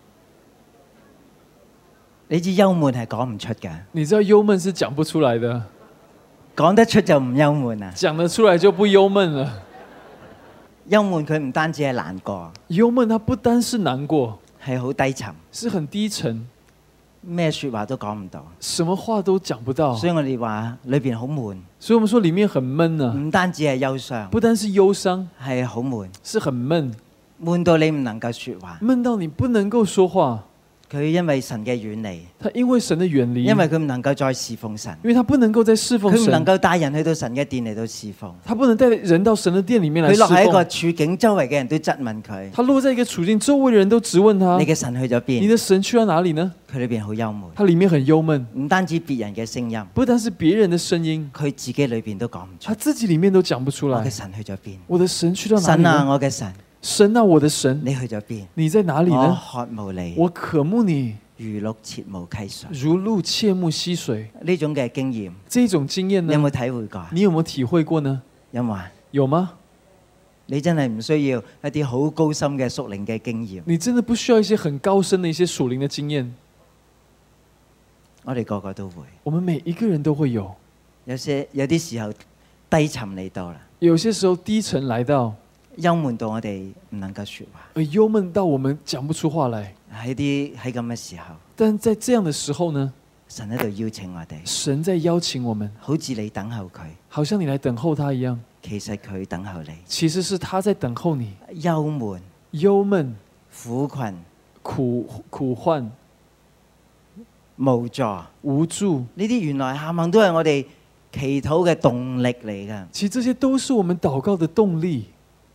你知憂悶係講唔出㗎。 你知道憂悶是講不出來的。 講得出就唔憂悶啊。 講得出來就不憂悶了。 憂悶佢唔單止係難過。 憂悶它不單是難過， 係好低沉。 是很低沉。 咩說話都講唔到， 什麼話都講不到， 所以我哋話裏邊好悶。 所以我們說裡面很悶啊， 唔單止係憂傷， 不單是憂傷， 係好悶， 是很悶， 悶到你唔能夠說話， 悶到你不能夠說話。 佢因為神嘅遠離， 他因為神的遠離， 因為佢唔能夠再侍奉神， 因為他不能夠再侍奉神， 佢唔能夠帶人去到神嘅殿嚟到侍奉， 他不能帶人到神的殿裡面來侍奉。 佢落喺一個處境，周圍嘅人都質問佢， 他落在一個處境，周圍的人都質問他： 你嘅神去咗邊？ 你的神去到哪裡呢？ 佢裏邊好憂悶， 他裡面很憂悶， 唔單止別人嘅聲音， 不單是別人的聲音， 佢自己裏邊都講唔出， 他自己裡面都講不出來。 我嘅神去咗邊？ 我的神去到哪裡？ 神啊，我嘅神， 神啊，我的神， 你去咗邊？ 你在哪裡呢？ 我渴慕你， 我渴慕你。 如鹿切慕溪水， 如鹿切慕溪水。 呢種嘅經驗， 這種經驗呢？ 你有冇體會過？ 你有冇體會過呢？ 有冇啊？ 有嗎？ 你真係唔需要一啲好高深嘅屬靈嘅經驗。 你真的不需要一些很高深的一些屬靈的經驗。 我哋個個都會。 我們每一個人都會有。 有些有啲時候低沉嚟到啦。 有些時候低沉來到， 憂悶到我哋唔能夠說話。 而憂悶到我們講不出話來。 喺啲喺咁嘅時候， 但在這樣的時候呢？ 神喺度邀請我哋。 神在邀請我們， 好似你等候佢， 好像你來等候他一樣。 其實佢等候你。 其實是他在等候你。 憂悶、 憂悶、 苦困、 苦苦患、 無助、 無助， 呢啲原來冚唪唥都係我哋祈禱嘅動力嚟㗎。 其實這些都是我們禱告的動力，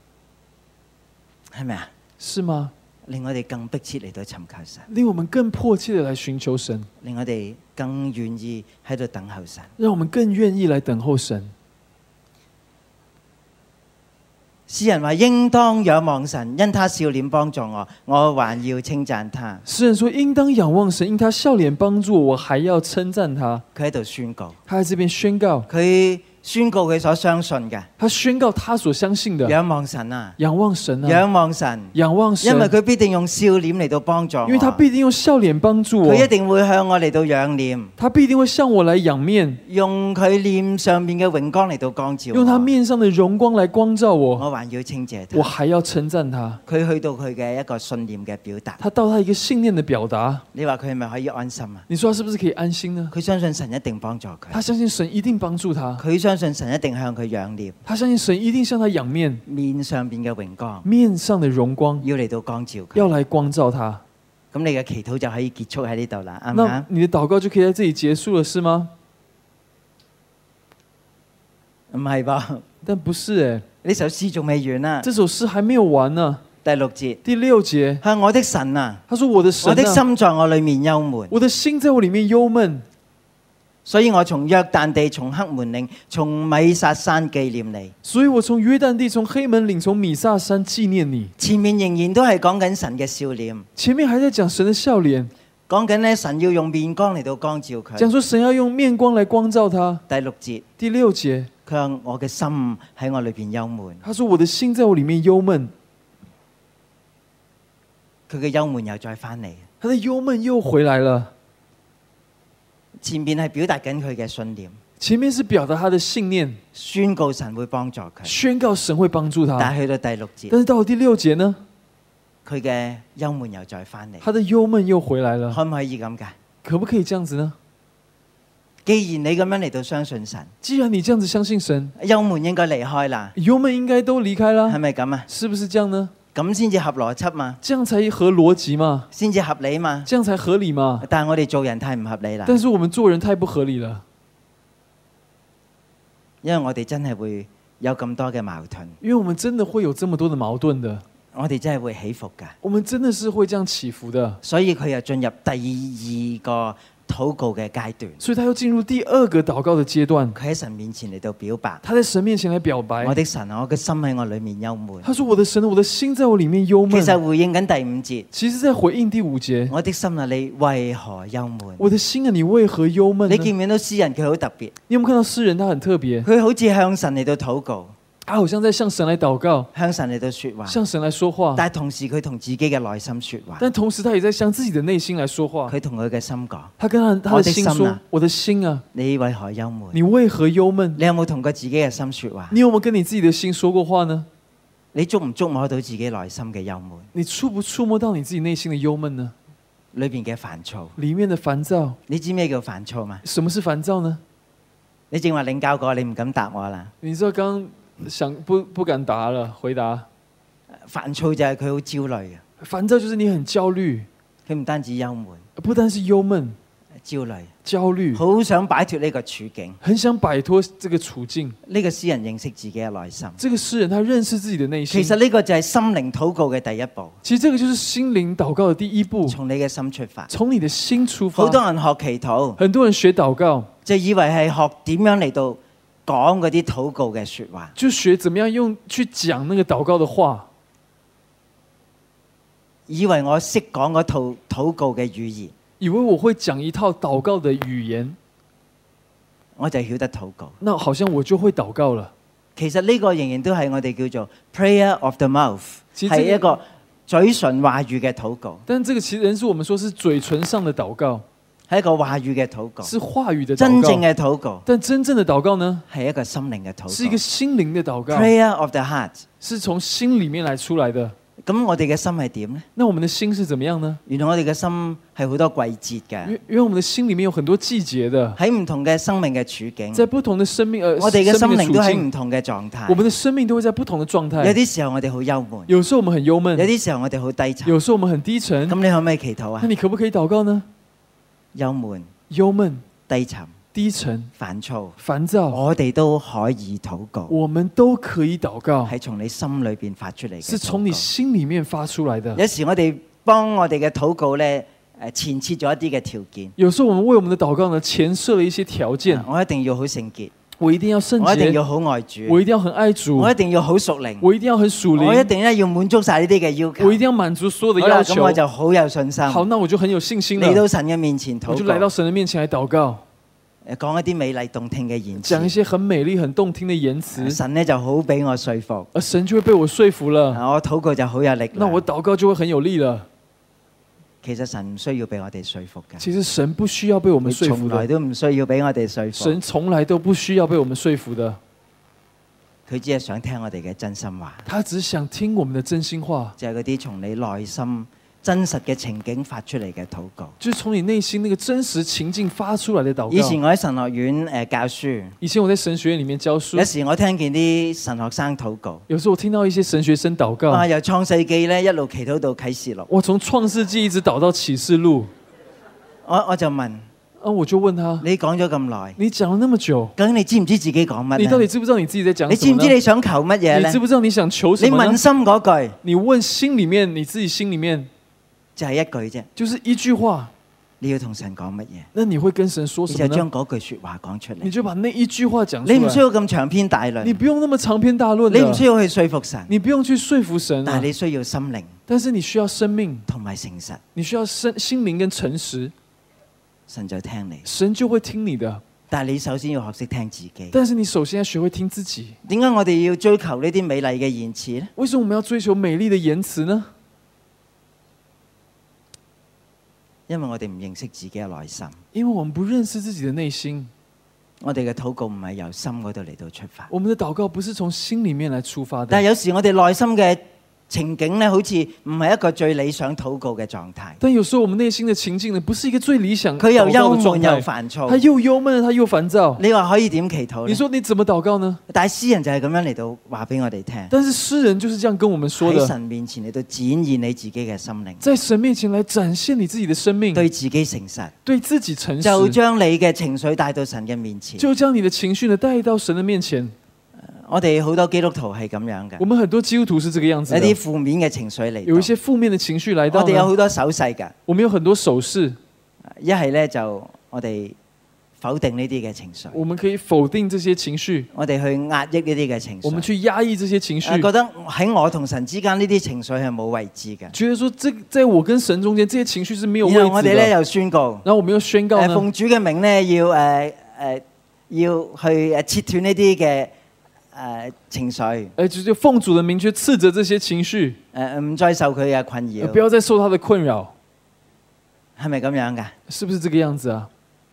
係咪啊？ 是嗎？ 令我哋更迫切嚟到尋求神， 令我們更迫切地來尋求神， 令我哋更願意喺度等候神， 讓我們更願意來等候神。 詩人話：應當仰望神，因他笑臉幫助我，我還要稱讚他。 詩人說：應當仰望神，因他笑臉幫助我，我還要稱讚他。 佢喺度宣告， 他在這邊宣告， 佢宣告佢所相信嘅， 他宣告他所相信的， 仰望神啊， 仰望神啊， 仰望神， 仰望神， 因為佢必定用笑臉嚟到幫助我， 因為他必定用笑臉幫助我， 佢一定會向我嚟到仰臉， 他必定會向我來仰面， 用佢臉上面嘅榮光嚟到光照我， 用他面上的榮光來光照我， 我還要稱謝我他， 還要稱讚他， 佢去到佢嘅一個信念嘅表達， 他到他一個信念的表達， 你話佢係咪可以安心啊？ 你說他是不是可以安心呢？ 佢相信神一定幫助佢， 他相信神一定幫助他， 佢相信神一定向佢仰臉， 他相信神一定向他仰面， 面上邊嘅榮光面上的榮光要嚟到光照佢， 要來光照他， 咁你嘅祈禱就可以結束喺呢度啦，啱唔那啱？ 你的禱告就可以在這裡結束了，是嗎？ 唔係噃， 但不是誒， 呢首詩仲未完啊， 這首詩還沒有完呢。 第六節， 第六節， 向我的神啊， 他說我的神我的啊， 心在我裏面憂悶， 我的心在我裡面憂悶， 所以我從約旦地、從黑門嶺、從米薩山紀念你。 所以我從約旦地、從黑門嶺、從米薩山紀念你。 前面仍然都係講緊神嘅笑臉， 前面還在講神的笑臉， 講緊咧神要用面光嚟到光照佢。 講說神要用面光來光照他。 第六節， 第六節， 佢話我嘅心喺我裏邊憂悶， 他說我的心在我裡面憂悶， 佢嘅憂悶又再翻嚟。 他的憂悶又回來了。 前面係表達緊佢嘅信念， 前面是表達他的信念， 宣告神會幫助佢。 宣告神會幫助他。 但係去到第六節， 但是到了第六節呢， 佢嘅憂悶又再翻嚟。 他的憂悶又回來了。 可唔可以咁㗎？ 可不可以這樣子呢？ 既然你咁樣嚟到相信神， 既然你這樣子相信神， 憂悶應該離開啦， 憂悶應該都離開了， 係咪咁啊？ 是不是這樣呢？ 咁先至合邏輯嘛， 這樣才合邏輯嘛， 先至合理嘛。 這樣才合理嘛。 但係我哋做人太唔合理啦， 但是我們做人太不合理了， 因為我哋真係會有咁多嘅矛盾， 因為我們真的會有這麼多的矛盾的， 我哋真係會起伏㗎。 我們真的是會這樣起伏的。 所以佢又進入第二個禱告嘅階段， 所以他又進入第二個禱告的階段， 佢喺神面前嚟到表白。 他在神面前來表白。 我的神啊，我嘅心喺我裏面憂悶。 他說：我的神，我的心在我裡面憂悶。 其實回應緊第五節， 其實在回應第五節。 我的心啊，你為何憂悶？ 我的心啊，你為何憂悶呢？ 你見唔見到詩人佢好特別？ 你有冇看到詩人他很特別？ 佢好似向神嚟到禱告， 他好像在向神來禱告， 向神嚟到說話， 向神來說話。 但係同時佢同自己嘅內心說話， 但同時他也在向自己的內心來說話。 佢同佢嘅心講： 他跟他他的心說： 我的心啊， 我的心啊， 你為何憂悶？ 你為何憂悶？ 你有冇同過自己嘅心說話？ 你有冇跟你自己的心說過話呢？ 你觸唔觸摸到自己內心嘅憂悶？ 你觸不觸摸到你自己內心的憂悶呢？ 裏邊嘅煩躁， 裡面的煩躁。 你知咩叫煩躁嗎？ 什麼是煩躁呢？ 你正話領教過，你唔敢答我啦。 你知道剛剛想不不敢答了，回答。 煩躁就係佢好焦慮嘅， 煩躁就是你很焦慮， 佢唔單止憂悶， 不單是憂悶、 焦慮， 焦慮， 好想擺脫呢個處境。 很想擺脫這個處境。 呢個詩人認識自己嘅內心， 這個詩人他認識自己的內心。 其實呢個就係心靈禱告嘅第一步。 其實這個就是心靈禱告的第一步， 從你嘅心出發。 從你的心出發。 好多人學祈禱， 很多人學禱告， 就以為係學點樣嚟到講嗰啲禱告嘅說話， 就學怎麼樣用去講那個禱告的話， 以為我識講嗰套禱告嘅語言， 以為我會講一套禱告的語言， 我就曉得禱告。 那好像我就會禱告了。 其實呢個仍然都係我哋叫做 prayer of the mouth， 其實這個係一個嘴唇話語嘅禱告， 但這個其實是我們說是嘴唇上的禱告， 係一個話語嘅禱告， 是話語的禱告。 真正嘅禱告， 但真正的禱告呢， 係一個心靈嘅禱告， 是一個心靈的禱告。 prayer of the heart， 是從心裡面來出來的。 咁我哋嘅心係點呢？ 那我們的心是怎麼樣呢？ 原來我哋嘅心係好多季節嘅， 因為因為我們的心裡面有很多季節的， 喺唔同嘅生命嘅處境， 在不同的生命，呃， 我哋嘅心生命的靈都喺處境唔同嘅狀態。 我們的生命都會在不同的狀態。 有啲時候我哋好憂悶， 有時候我們很憂有悶， 啲時候我哋好低沉。 有時候我們很低沉。 咁你可唔可以祈禱啊那？你可不可以禱告呢？ 憂悶、 憂悶、 低沉、 低沉、 煩躁， 煩躁， 我哋都可以禱告， 我們都可以禱告， 係從你心裏邊發出嚟嘅禱告。 是從你心裡面發出來的。 有時我哋幫我哋嘅禱告咧，誒前設咗一啲嘅條件。 有時候我們為我們的禱告呢，前設了一些條件。 我一定要好聖潔， 我一定要聖我一定要潔， 好愛主， 我一定要很愛主， 我一定要好屬靈， 我一定要很屬我一靈， 定咧要滿足晒呢啲嘅要求。 我一定要滿足所有的好啦， 要求咁我。就好有信心。 好，那我就很有信心了。 嚟到神嘅面前禱我就來到告， 神的面前來禱告。 誒講一啲美麗動聽嘅言講一辭， 些很美麗、很動聽的言辭， 神咧就好俾我說服， 而神就會被我說服了， 我禱告就好有力量。 那我禱告就會很有力了。 其實神唔需要俾我哋說服嘅， 其實神不需要被我們說服從來的， 都唔需要俾我哋說服。 神從來都不需要被我們說服的， 佢只係想聽我哋嘅真心話， 他只想聽我們的真心話， 就係嗰啲從你內心真實嘅情景發出嚟嘅禱告。 就是從你內心那個真實情境發出來的禱告。 以前我喺神學院誒教書， 以前我在神學院裡面教書， 有時我聽見啲神學生禱告， 有時候我聽到一些神學生禱告， 啊由創世記咧一路祈禱到啟示錄， 我從創世紀一直禱到啟示錄， 我我就問啊，我就問他， 你講咗咁耐， 你講了那麼久， 究竟你知唔知自己講乜你到底咧？ 知不知道你自己在講什麼呢？ 你知唔知你想求乜嘢咧你知？不知道你想求什你麼呢？ 問心嗰句你問心裡面，你自己心裡面就係一句啫， 就是一句話， 你要同神講乜嘢？ 那你會跟神說你就什麼呢？ 將嗰句説話講出嚟。 你就把那一句話講出你唔需來， 要咁長篇大你論， 不用那麼長篇大論的， 你唔需要去說服神， 你不用去說服神啊但係，你需要心靈但是你需要生命， 同埋誠實， 你需要生心靈跟誠實， 神就聽你。 神就會聽你的。 但係你首先要學識聽自己。 但是你首先要學會聽自己。 點解我哋要追求呢啲美麗嘅言辭呢？ 為什麼我們要追求美麗的言辭呢？ 因為我哋唔認識自己嘅內心， 因為我們不認識自己的內心， 我哋嘅禱告唔係由心嗰度嚟到出發。 我們的禱告不是從心裡面來出發的。 但係有時我哋內心嘅情景咧，好似唔係一個最理想禱告嘅狀態。 但有時候我們內心的情境呢，不是一個最理想佢又禱告的狀憂悶又態， 煩躁他。又憂悶，他又煩躁。 你話可以點祈禱呢？ 你說你怎麼禱告呢？ 但係詩人就係咁樣嚟到話俾我哋聽， 但是詩人就是這樣跟我們說喺的， 神面前嚟到展現你自己嘅心靈， 在神面前來展現你自己的生命， 對自己誠實， 對自己誠就實， 將你嘅情緒帶到神嘅面前。 就將你的情緒呢帶到神的面前。 我哋好多基督徒係咁樣嘅， 我們很多基督徒是這個樣子的， 有啲負面嘅情緒嚟到， 有一些負面的情緒來到我哋有呢， 好多手勢㗎。 我們有很多手勢， 一係咧就我哋否定呢啲嘅情緒， 我們可以否定這些情緒， 我哋去壓抑呢啲嘅情緒， 我們去壓抑這些情緒， 啊覺得喺我同神之間呢啲情緒係冇位置嘅。 覺得說這在我跟神中間，這些情緒是沒有位然後我置的。 哋咧又宣告， 然後我們又宣告呢， 誒奉主嘅名咧要誒誒、呃、要去誒切斷呢啲嘅誒情緒， 誒，就是奉主的名去斥責這些情緒， 誒唔再受佢嘅困擾， 不要再受他的困擾， 係咪咁樣㗎？ 是不是這個樣子啊？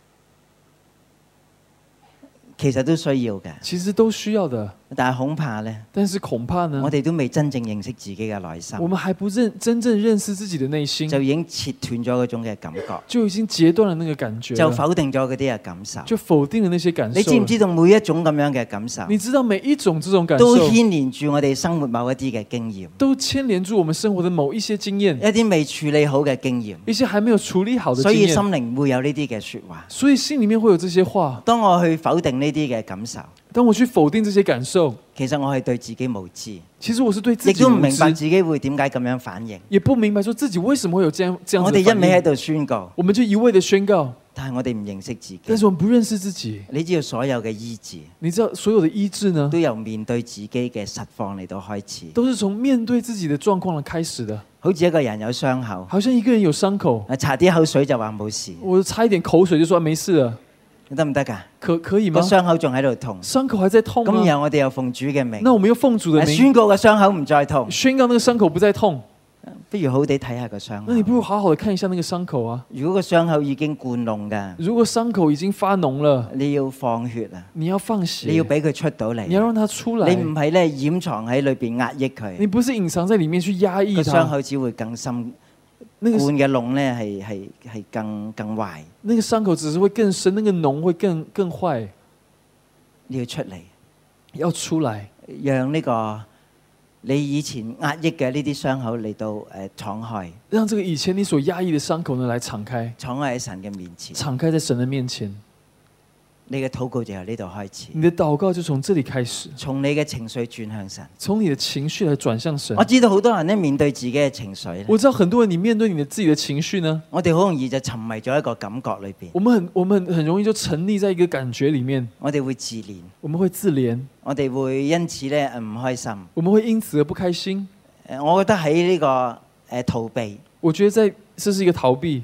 其實都需要嘅， 其實都需要的， 但係恐怕咧， 但是恐怕呢我，哋都未真正認識自己嘅內心， 我們還不認真正認識自己的內心， 就已經切斷咗嗰種嘅感覺， 就已經截斷了那個感覺了， 就否定咗嗰啲嘅感受。 就否定了那些感受。 你知唔知道每一種咁樣嘅感受， 你知道每一種這種感都受牽連住我哋生活某一啲嘅經驗， 都牽連住我們生活的某一些經驗， 一啲未處理好嘅經驗， 一些還沒有處理好的所以心經驗， 靈會有呢啲嘅説話。 所以心裡面會有這些話。 當我去否定呢啲嘅感受， 當我去否定這些感受， 其實我係對自己無知， 其實我是對自亦都唔己無知， 明白自己會點解咁樣反應。 也不明白說自己為什麼會有這樣這樣我子的反應。 哋一味喺度宣告， 我們就一味的宣告， 但係我哋唔認識自己。 但是我們不認識自己。 你知道所有嘅醫治你知道所有的醫治呢， 都由面對自己嘅實況嚟到開始， 都是從面對自己的狀況來開始的。 好似一個人有傷口， 好像一個人有傷口， 啊搽啲口水就話冇事， 我差一點口水就說沒事了， 得唔得㗎？ 可可以個嗎？ 傷口仲喺度痛， 傷口還在痛咁嗎？ 然後我哋又奉主嘅名， 那我們又奉主的名宣告個傷口唔再痛， 宣告那個傷口不再痛。 不如好地睇下個傷那你不口。 如好好的看一下那個傷口啊！ 如果個傷口已經灌膿㗎， 如果傷口已經發膿了， 你要放血啊！ 你要放血， 你要俾佢出到嚟， 你要讓它出來。 你唔係咧掩藏喺裏邊壓抑佢， 你不是隱藏在裡面去壓抑個傷它， 口只會更深， 那個灌嘅窿咧係係係更更壞。 那個傷口只是會更深，那個膿會更更壞。 你要出嚟， 要出來， 讓呢個你以前壓抑嘅呢啲傷口嚟到誒敞開， 讓這個以前你所壓抑的傷口呢來敞開， 敞開喺神嘅面前。 敞開在神的面前。 你嘅禱告就由呢度開始， 你的禱告就從這裡開始， 從你嘅情緒轉向神。 從你的情緒來轉向神我。知道好多人咧面對自己嘅情緒咧， 我知道很多人，你面對你的自己的情緒呢， 我哋好容易就沉迷咗一個感覺裏邊， 我們很我們很容易就沉溺在一個感覺裡面， 我哋會自憐， 我們會自憐， 我哋會因此咧唔開心。 我們會因此而不開心。 誒，我覺得喺呢個誒逃避， 我覺得在這是一個逃避，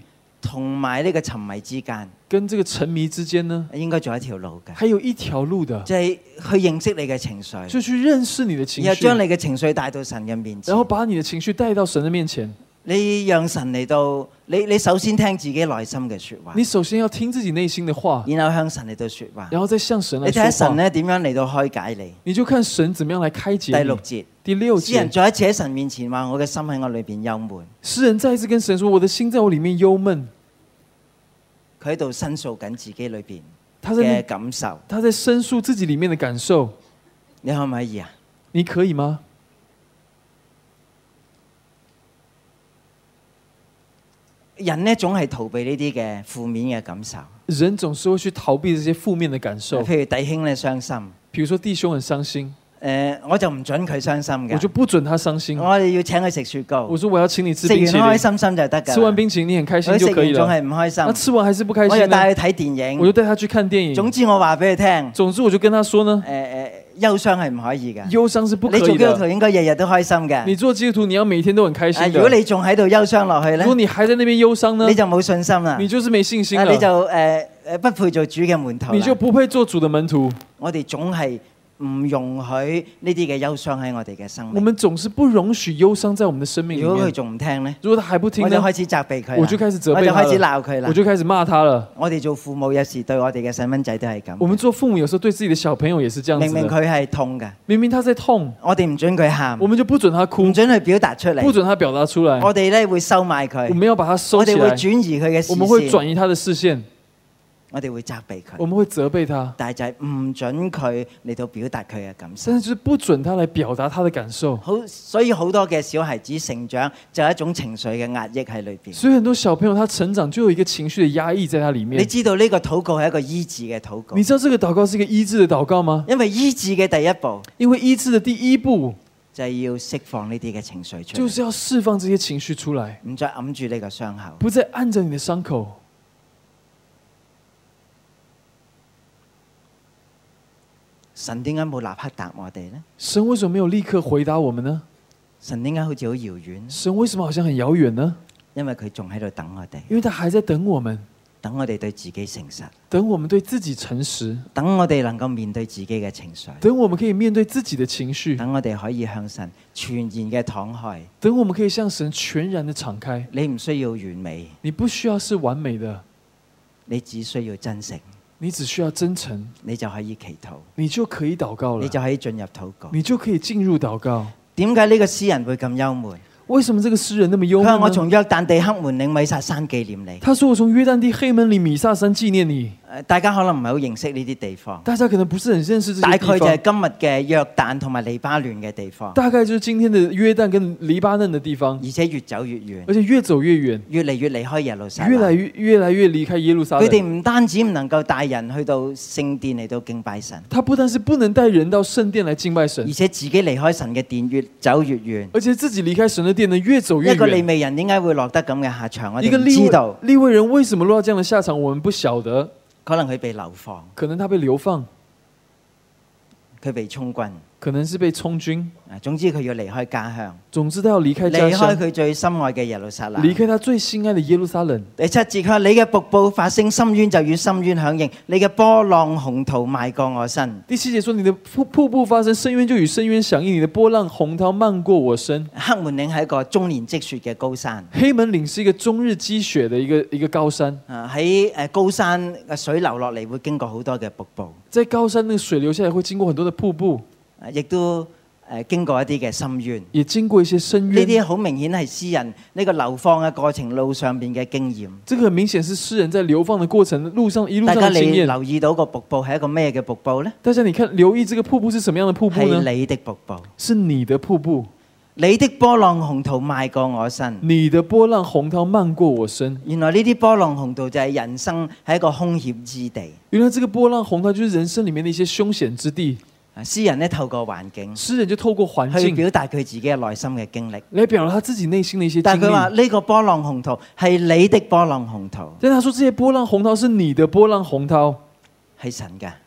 同埋呢個沉迷之間， 跟這個沉迷之間呢， 應該做一條路嘅， 還有一條路的， 就係去認識你嘅情緒， 就去認識你的情然後將緒， 你嘅情緒帶到神嘅面前， 然後把你的情緒帶到神的面前。 你讓神嚟到，你你首先聽自己內心嘅説話， 你首先要聽自己內心的話， 然後向神嚟到説話， 然後再向神來你睇下說話。 神咧點樣嚟到開解你。 你就看神怎麼樣來開解你。 第六節， 第六詩人節， 再一次喺神面前話：我嘅心喺我裏邊憂悶。 詩人再一次跟神說：我的心在我裡面憂悶。 佢喺度申訴緊自己裏邊他在嘅感受。 他在申訴自己裡面的感受。 你可唔可以啊？ 你可以嗎？ 人呢總係逃避呢啲嘅負面嘅感受。 人總是會去逃避這些負面的感受。 譬如弟兄咧傷心， 比如說弟兄很傷心， 誒我就唔準佢傷心嘅， 我就不准他傷心。 我哋要請佢食雪糕， 我說我要請你吃食完冰淇淋， 開心心就得㗎。 吃完冰淇淋你很開心佢就可以食完仲係了。 唔開心， 那吃完還是不開心呢？ 我就帶佢睇電影， 我就帶他去看電影。 總之我話俾佢聽， 總之我就跟他說呢， 誒誒憂傷係唔可以嘅。 憂傷是不可以你做基督徒的。 應該日日都開心嘅。 你做基督徒你要每天都很開啊心的。 如果你仲喺度憂傷落去咧如果，你還在那邊憂傷呢你，就冇信心啦， 你就是沒信心啊你就了， 誒誒不配做主嘅門徒啦。 你就不配做主的門徒。 我哋總係唔容許呢啲嘅憂傷喺我哋嘅生我命。 們總是不容許憂傷在我們的生命如果佢裡面。 仲唔聽呢？ 如果他還不聽呢， 我就開始責備佢啦， 我就開始責備他我就開始了， 鬧佢啦我。就開始罵他了。 我哋做父母有時對我哋嘅細蚊仔都係咁。 我們做父母有時候對自己的小朋友也是這樣子的。 明明佢係痛嘅， 明明他在痛， 我哋唔準佢喊， 我們就不准他哭唔，準佢表達出嚟， 不准他表達出來。 我哋咧會收買佢我，們要把他收我哋會起來， 轉移佢嘅視我們會轉線， 移他的視線， 我哋會責備佢， 我們會責備他， 但係就係唔準佢嚟到表達佢嘅感受但。是就是不准他來表達他的感受。 好，所以好多嘅小孩子成長就有一種情緒嘅壓抑喺裏邊。 所以很多小朋友他成長就有一個情緒的壓抑在他裡你面。 知道呢個禱告係一個醫治嘅禱告你，知道這個禱告是一個醫治的禱告嗎？ 因為醫治嘅第一步因為醫治的第一步就係要釋放呢啲嘅情緒出嚟， 就是要釋放這些情緒出來， 唔再揞住呢個傷口。 不再按着你的傷口。 神點解冇立刻答我哋呢？ 神為什麼沒有立刻回答我們呢？ 神點解好似好遙遠？ 神為什麼好像很遙遠呢？ 因為佢仲喺度等我哋， 因為他還在等我們， 等我哋對自己誠實， 等我們對自己誠實， 等我哋能夠面對自己嘅情緒， 等我們可以面對自己的情緒， 等我哋可以向神全然嘅敞開。 等我們可以向神全然的敞開。 你唔需要完美， 你不需要是完美的， 你只需要真誠， 你只需要真誠， 你就可以祈禱， 你就可以禱告了你，就可以進入禱告。 你就可以進入禱告。 點解呢個詩人會咁憂悶？ 為什麼這個詩人那麼憂佢話：我悶呢？ 從約旦地黑門嶺米撒山紀念你。 他說：我從約旦地黑門里米撒山紀念你。 誒大家可能唔係好認識呢啲地方， 大家可能不是很認識這大些地方， 概就係今日嘅約旦同埋黎巴嫩嘅地方， 大概就是今天的約旦跟黎巴嫩的地方， 而且越走越遠， 而且越走越遠， 越嚟越離開耶路撒冷。 越來越越來越離開耶路撒佢哋冷。 唔單止唔能夠帶人去到聖殿嚟到敬拜神， 他不但是不能帶人到聖殿來敬拜神而，且自己離開神嘅殿越走越遠。 而且自己離開神的殿呢，越走越一個利遠。 未人點解會落得咁嘅下場？我哋唔一個利知道未，利未人為什麼落到這樣的下場，我們不曉得。 可能佢被流放， 可能他被流放， 佢被充軍， 可能是被充軍。 啊總之佢要離開家鄉， 總之，他要離開家離開鄉， 佢最心愛嘅耶路撒冷。 離開他最心愛的耶路撒冷。 第七節佢話：你嘅瀑布發聲，深淵就與深淵響應；你嘅波浪洪濤邁過我身。 第七節說：你的瀑瀑布發聲，深淵就與深淵響應；你的波浪洪濤漫過我身。 黑門嶺係一個終年積雪嘅高山， 黑門嶺是一個終日積雪的一個一個高山， 啊喺誒高山嘅水流落嚟會經過好多嘅瀑布， 在高山那個水流下來會經過很多的瀑布， 啊亦都誒經過一啲嘅深淵。 也經過一些深呢淵。 啲好明顯係詩人呢個流放嘅過程路上邊嘅經驗。 這個很明顯是詩人在流放的過程路上一路大家你上的經驗。 留意到個瀑布係一個咩嘅瀑布呢？ 大家你看留意這個瀑布是什麼樣的瀑布係呢？ 你的瀑布， 是你的瀑布， 你的波浪洪濤邁過我身。 你的波浪洪濤漫過我身。 原來呢啲波浪洪濤就係人生係一個兇險之地。 原來這個波浪洪濤就是人生裡面的一些兇險之地。 啊詩人呢透過環境詩人就透過環境去表達佢自己嘅內心嘅經歷， 來表達他自己內心的一些經但係佢話歷。 呢個波浪洪濤係你的波浪洪濤， 但他說這些波浪洪濤是你的波浪洪濤， 係神嘅，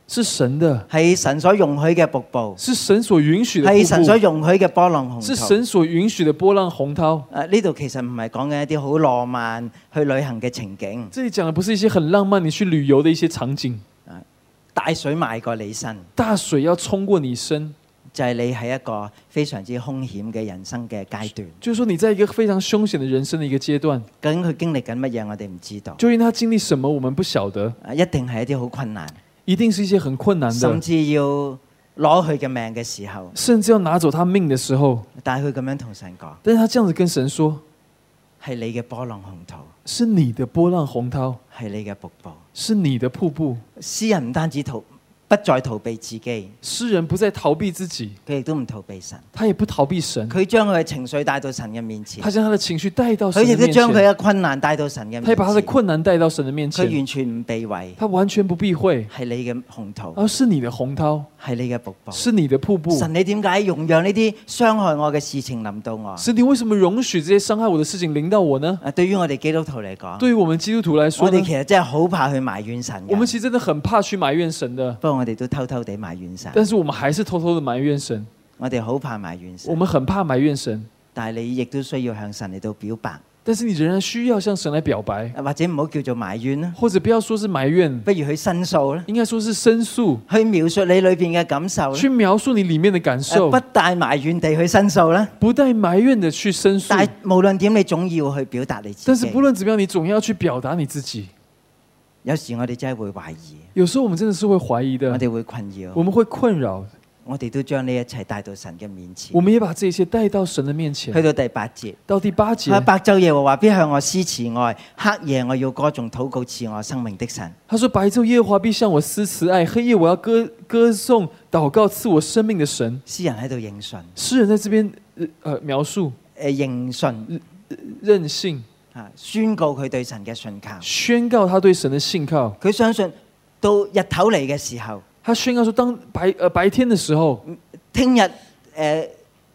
是神的， 係神所容許嘅瀑布， 是神所允許的瀑係神所布， 容許嘅波浪是洪濤。 神所允許的波浪洪濤。 誒呢度其實唔係講緊一啲好浪漫去旅行嘅情景， 這裡講的不是一些很浪漫你去旅遊的一些場景， 大水漫過你身， 大水要衝過你身， 就係你喺一個非常之兇險嘅人生嘅階段。 就是說你在一個非常兇險的人生的一個階段。 究竟佢經歷緊乜嘢，我哋唔知道。 究竟他經歷什麼，我們不曉得， 啊一定係一啲好困難， 一定是一些很困難甚的， 至要攞佢嘅命嘅時候， 甚至要拿走他命的時候。 但係佢咁樣同神講， 但是他這樣子跟神說， 係你嘅波浪洪濤， 是你的波浪洪濤， 係你嘅瀑布。 是你的瀑布。 詩人唔單止逃，不再逃避自己， 詩人不再逃避自己， 佢亦都唔逃避神。 他也不逃避神， 佢將佢嘅情緒帶到神嘅面前他，將他的情緒帶到神佢亦的面前， 都將佢嘅困難帶到神嘅面他也把他的前。 困難帶到神的面前， 佢完全唔避諱， 他完全不避諱， 係你嘅洪濤， 而是你的洪濤， 係你嘅瀑布。 是你的瀑布。 神，你點解容讓呢啲傷害我嘅事情臨到我？ 神，你為什麼容許這些傷害我的事情臨到我呢？ 啊，對於我哋基督徒嚟講， 對於我們基督徒來說呢我哋，其實真係好怕去埋怨神嘅。 我們其實真的很怕去埋怨神的， 不過我哋都偷偷地埋怨神， 但是我們還是偷偷的埋怨神。 我哋好怕埋怨我神。 們很怕埋怨神， 但係你亦都需要向神嚟到表白， 但是你仍然需要向神來表白， 或者唔好叫做埋怨啦， 或者不要說是埋怨， 不如去申訴啦， 應該說是申訴， 去描述你裏邊嘅感受啦， 去描述你裡面的感受， 不帶埋怨地去申訴啦。 不帶埋怨的去申訴。 但係無論點，你總要去表達你自己。 但是不論怎麼樣，你總要去表達你自己。 有時我哋真係會懷疑， 有時候我們真的是會懷疑的， 我哋會困擾， 我們會困擾， 我哋都將呢一切帶到神嘅面前我。們也把這一切帶到神的面前去。到第八節， 到第八節， 佢話白晝耶和華必向我施慈愛，黑夜我要歌頌禱告賜我生命的神。 他說：白晝耶和華必向我施慈愛，黑夜我要歌歌頌禱告賜我生命的神。 詩人喺度認信， 詩人在這邊呃描述誒認信任性， 啊，宣告佢對神嘅信靠。 宣告他對神的信靠。 佢相信到日頭嚟嘅時候， 他宣告說，當白呃白天的時候， 聽日誒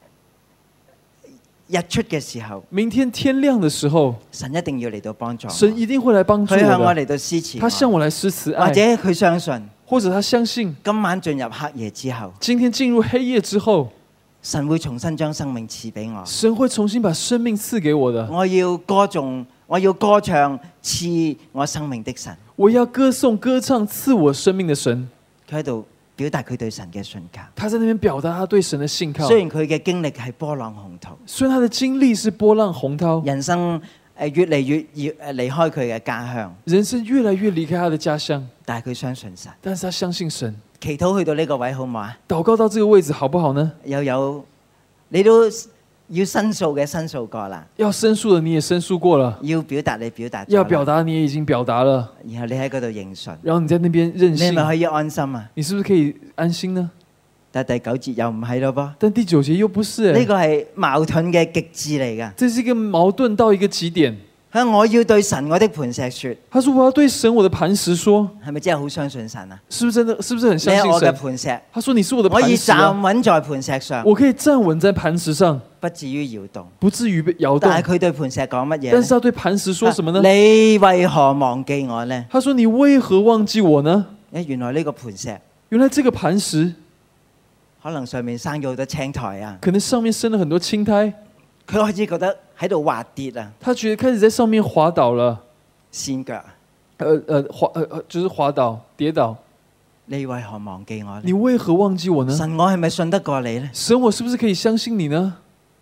日出嘅時候， 明天天亮的時候， 神一定要嚟到幫助我。 神一定會來幫助佢向我我的。 嚟到施慈愛， 他向我來施慈愛， 或者佢相信或者他相信今晚進入黑夜之後， 今天進入黑夜之後， 神會重新將生命賜俾我。 神會重新把生命賜給我的。 我要歌頌，我要歌唱賜我生命的神。 我要歌頌歌唱賜我生命的神。 佢喺度表達佢對神嘅信靠。 他在那邊表達他對神的信靠。 雖然佢嘅經歷係波浪洪濤， 雖然他的經歷是波浪洪濤， 人生誒越嚟越越誒離開佢嘅家鄉， 人生越來越離開他的家鄉， 但係佢相信神。 但是他相信神。 祈禱去到呢個位好唔好啊？ 禱告到這個位置好不好呢？ 又有你都要申訴嘅申訴過啦， 要申訴的你也申訴過了， 要表達你表達咗啦， 要表達你也已經表達了， 然後你喺嗰度認信， 然後你在那邊任你係性咪，可以安心啊？ 你是不是可以安心呢？ 但係第九節又唔係咯噃， 但第九節又不是、欸， 呢個係矛盾嘅極致嚟㗎。 這是一個矛盾到一個極點。 佢話我要對神我的磐石說， 他說我要對神我的磐石說， 係咪真係好相信神啊？ 是不是真的？是不是很你係我嘅相信神？ 磐石， 他說你是我的我已磐石、啊站，穩在磐石上， 我可以站穩在磐石上， 不至於搖動。 不至於被搖動。 但係佢對磐石講乜嘢呢？ 但是他對磐石說什麼呢？ 你為何忘記我呢？ 他說你為何忘記我呢？ 誒，原來呢個磐石原來這個磐石可能上面生咗好多青苔啊， 可能上面生了很多青苔， 佢開始覺得喺度滑跌啊， 他覺得開始在上面滑倒了， 跣腳。 呃呃滑呃呃就是滑倒跌倒。 你為何忘記我呢？ 你為何忘記我呢？ 神，我係咪信得過你呢？ 神，我是不是可以相信你呢？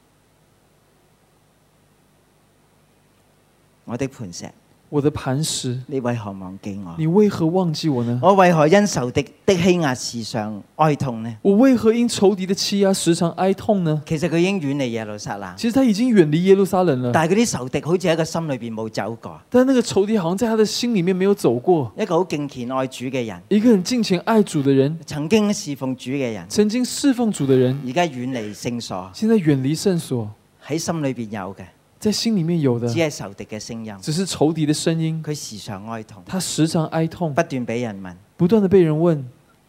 我的磐石， 我的磐石， 你為何忘記我？ 你為何忘記我呢？ 我為何因仇敵的欺壓時常哀痛呢？ 我為何因仇敵的欺壓時常哀痛呢？ 其實佢已經遠離耶路撒冷， 其實他已經遠離耶路撒冷了， 但係嗰啲仇敵好似喺個心裏邊冇走過。 但那個仇敵好像在他的心裡面沒有走過。 一個好敬虔愛主嘅人， 一個很敬虔愛主的人， 曾經侍奉主嘅人， 曾經侍奉主的人， 而家遠離聖所， 現在遠離聖所， 喺心裏邊有嘅， 在心裡面有的只係仇敵嘅聲音。 只是仇敵的聲音。 佢時常哀痛， 他時常哀痛， 不斷俾人問： 不斷的被人問：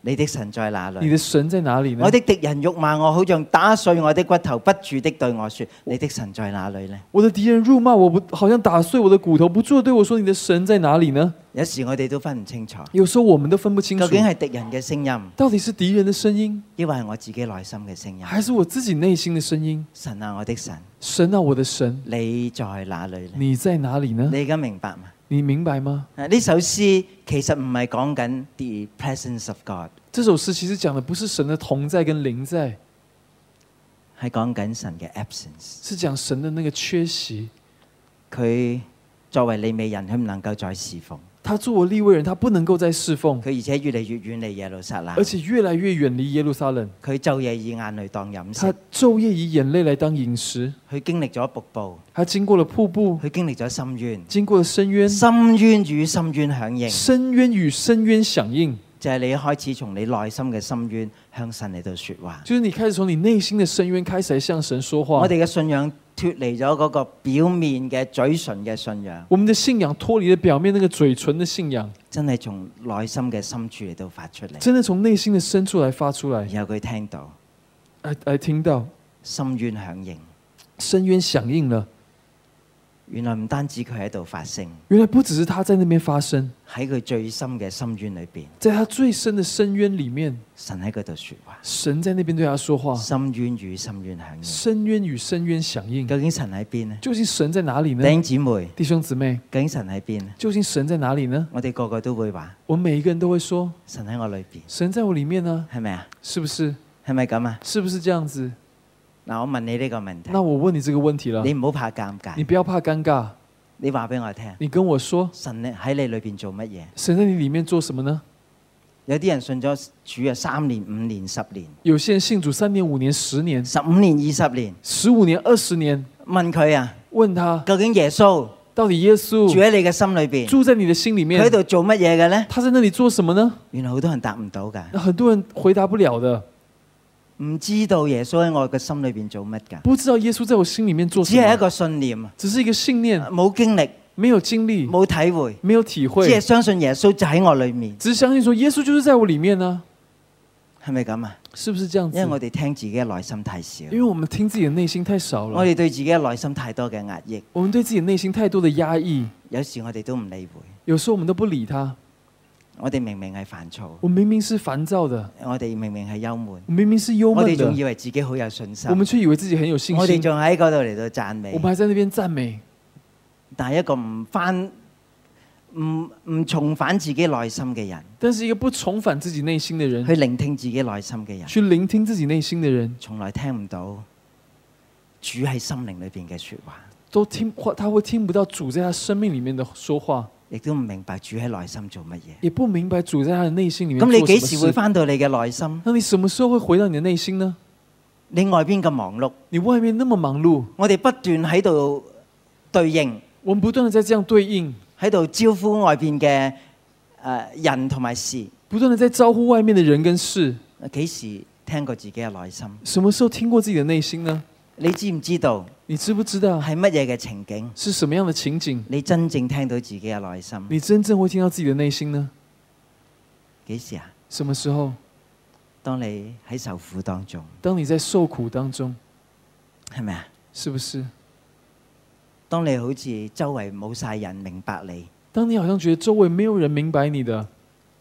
你的神在哪裏？ 你的神在哪里呢？ 我的敵人辱罵我，好像打碎我的骨頭，不住的對我說：你的神在哪裏呢？ 我的敵人辱罵我，不好像打碎我的骨頭，不住的對我說：你的神在哪里呢？ 有時我哋都分唔清楚， 有時候我們都分不清楚， 究竟係敵人嘅聲音， 到底是敵人的聲音， 抑或係我自己內心嘅聲音？ 還是我自己內心的聲音？ 神啊，我的神， 神啊，我的神， 你在哪裏呢？ 你在哪里呢？ 你而家明白嗎？ 你明白嗎？ 啊，呢首詩其實唔係講緊 the presence of God， 這首詩其實講的不是神的同在跟臨在， 係講緊神嘅 absence， 是講神的那個缺席。 佢作為利未人，佢唔能夠再侍奉， 他作為利未人，他不能夠再侍奉， 佢而且越嚟越遠離耶路撒冷， 而且越來越遠離耶路撒冷。 佢晝夜以眼淚當飲他食， 晝夜以眼淚來當飲食。 佢經歷咗瀑布， 他經過了瀑布， 佢經歷咗深淵， 經過了深淵， 深淵與深淵響應， 深淵與深淵響應， 就係你一開始從你內心嘅深淵向神嚟到說話。 就是你開始從你內心的深淵開始來向神說話。 我哋嘅信仰脫離咗嗰個表面嘅嘴唇嘅信仰， 我們的信仰脫離了表面那個嘴唇的信仰， 真係從內心嘅深處嚟到發出嚟， 真的從內心的深處來發出來， 然後佢聽到來來聽到深淵響應。 深淵響應了。 原來唔單止佢喺度發聲， 原來不只是他在那邊發聲， 喺佢最深嘅深淵裏邊， 在他最深的深淵裡面， 神喺嗰度說話， 神在那邊對他說話。 深淵與深淵響應。 深淵與深淵響應。 究竟神喺邊呢？ 究竟神在哪裡呢？ 弟兄姊妹， 弟兄姊妹， 究竟神喺邊呢？ 究竟神在哪裡呢？ 我哋個個都會話， 我們每一個人都會說， 神喺我裏邊， 神在我裡面呢， 係咪啊？ 是不是？ 係咪咁啊？ 是不是這樣子？ 嗱，我問你呢個問題， 那我問你這個問題了， 你唔好怕尷尬， 你不要怕尷尬， 你話俾我聽， 你跟我說， 神喺你裏邊做乜嘢？ 神在你裡面做什麼呢？ 有啲人信咗主啊，三年、五年、十年， 有些人信主三年、五年、十年、 十五年、二十年， 十五年、二十年， 問佢啊， 問他究竟耶穌到底耶穌住喺你嘅心裏邊， 住在你的心裡面， 佢喺度做乜嘢嘅呢？ 他在那裡做什麼呢？ 原來好多人答唔到㗎， 那很多人回答不了的， 唔知道耶穌喺我嘅心裏邊做乜㗎， 不知道耶穌在我心裡面做什麼， 只係一個信念， 只是一個信念， 冇經歷， 沒有經歷， 冇體會， 沒有體會， 只係相信耶穌就喺我裏面， 只是相信說耶穌就是在我裡面呢， 係咪咁啊？ 是不是這樣子？ 因為我哋聽自己嘅內心太少， 因為我們聽自己的內心太少了， 我哋對自己嘅內心太多嘅壓抑， 我們對自己的內心太多的壓抑， 有時我哋都唔理會， 有時候我們都不理他。 我哋明明係煩躁， 我明明是煩躁的， 我哋明明係憂悶， 我明明是憂悶我哋仲以的， 為自己好有信心， 我們卻以為自己很有信我哋心， 仲喺嗰度嚟到讚美我們，還在那邊讚美。 但係一個唔翻唔唔重返自己內心嘅人， 但是一個不重返自己內心的人， 去聆聽自己內心嘅人， 去聆聽自己內心的人， 從來聽唔到主喺心靈裏邊嘅說話， 都聽他會聽不到主在他生命裡面的說話， 亦都唔明白主喺內心做乜嘢。 也不明白主在他的內心裡面咁你做什麼幾時會事。 翻到你嘅內心？ 那你什麼時候會回到你的內心呢？ 你外邊咁忙碌， 你外面那麼忙碌， 我哋不斷喺度對應， 我們不斷的在這樣對應， 喺度招呼外邊嘅誒人同埋事。 不斷的在招呼外面的人跟事。 幾時聽過自己嘅內心？ 什麼時候聽過自己的內心呢？ 你知唔知道你知不知道係乜嘢嘅情景？ 是什麼樣的情景？ 你真正聽到自己嘅內心？ 你真正會聽到自己的內心呢？ 幾時啊？ 什麼時候？ 當你喺受苦當中， 當你在受苦當中， 係咪啊？ 是不是？ 當你好似周圍冇晒人明白你， 當你好像覺得周圍沒有人明白你的，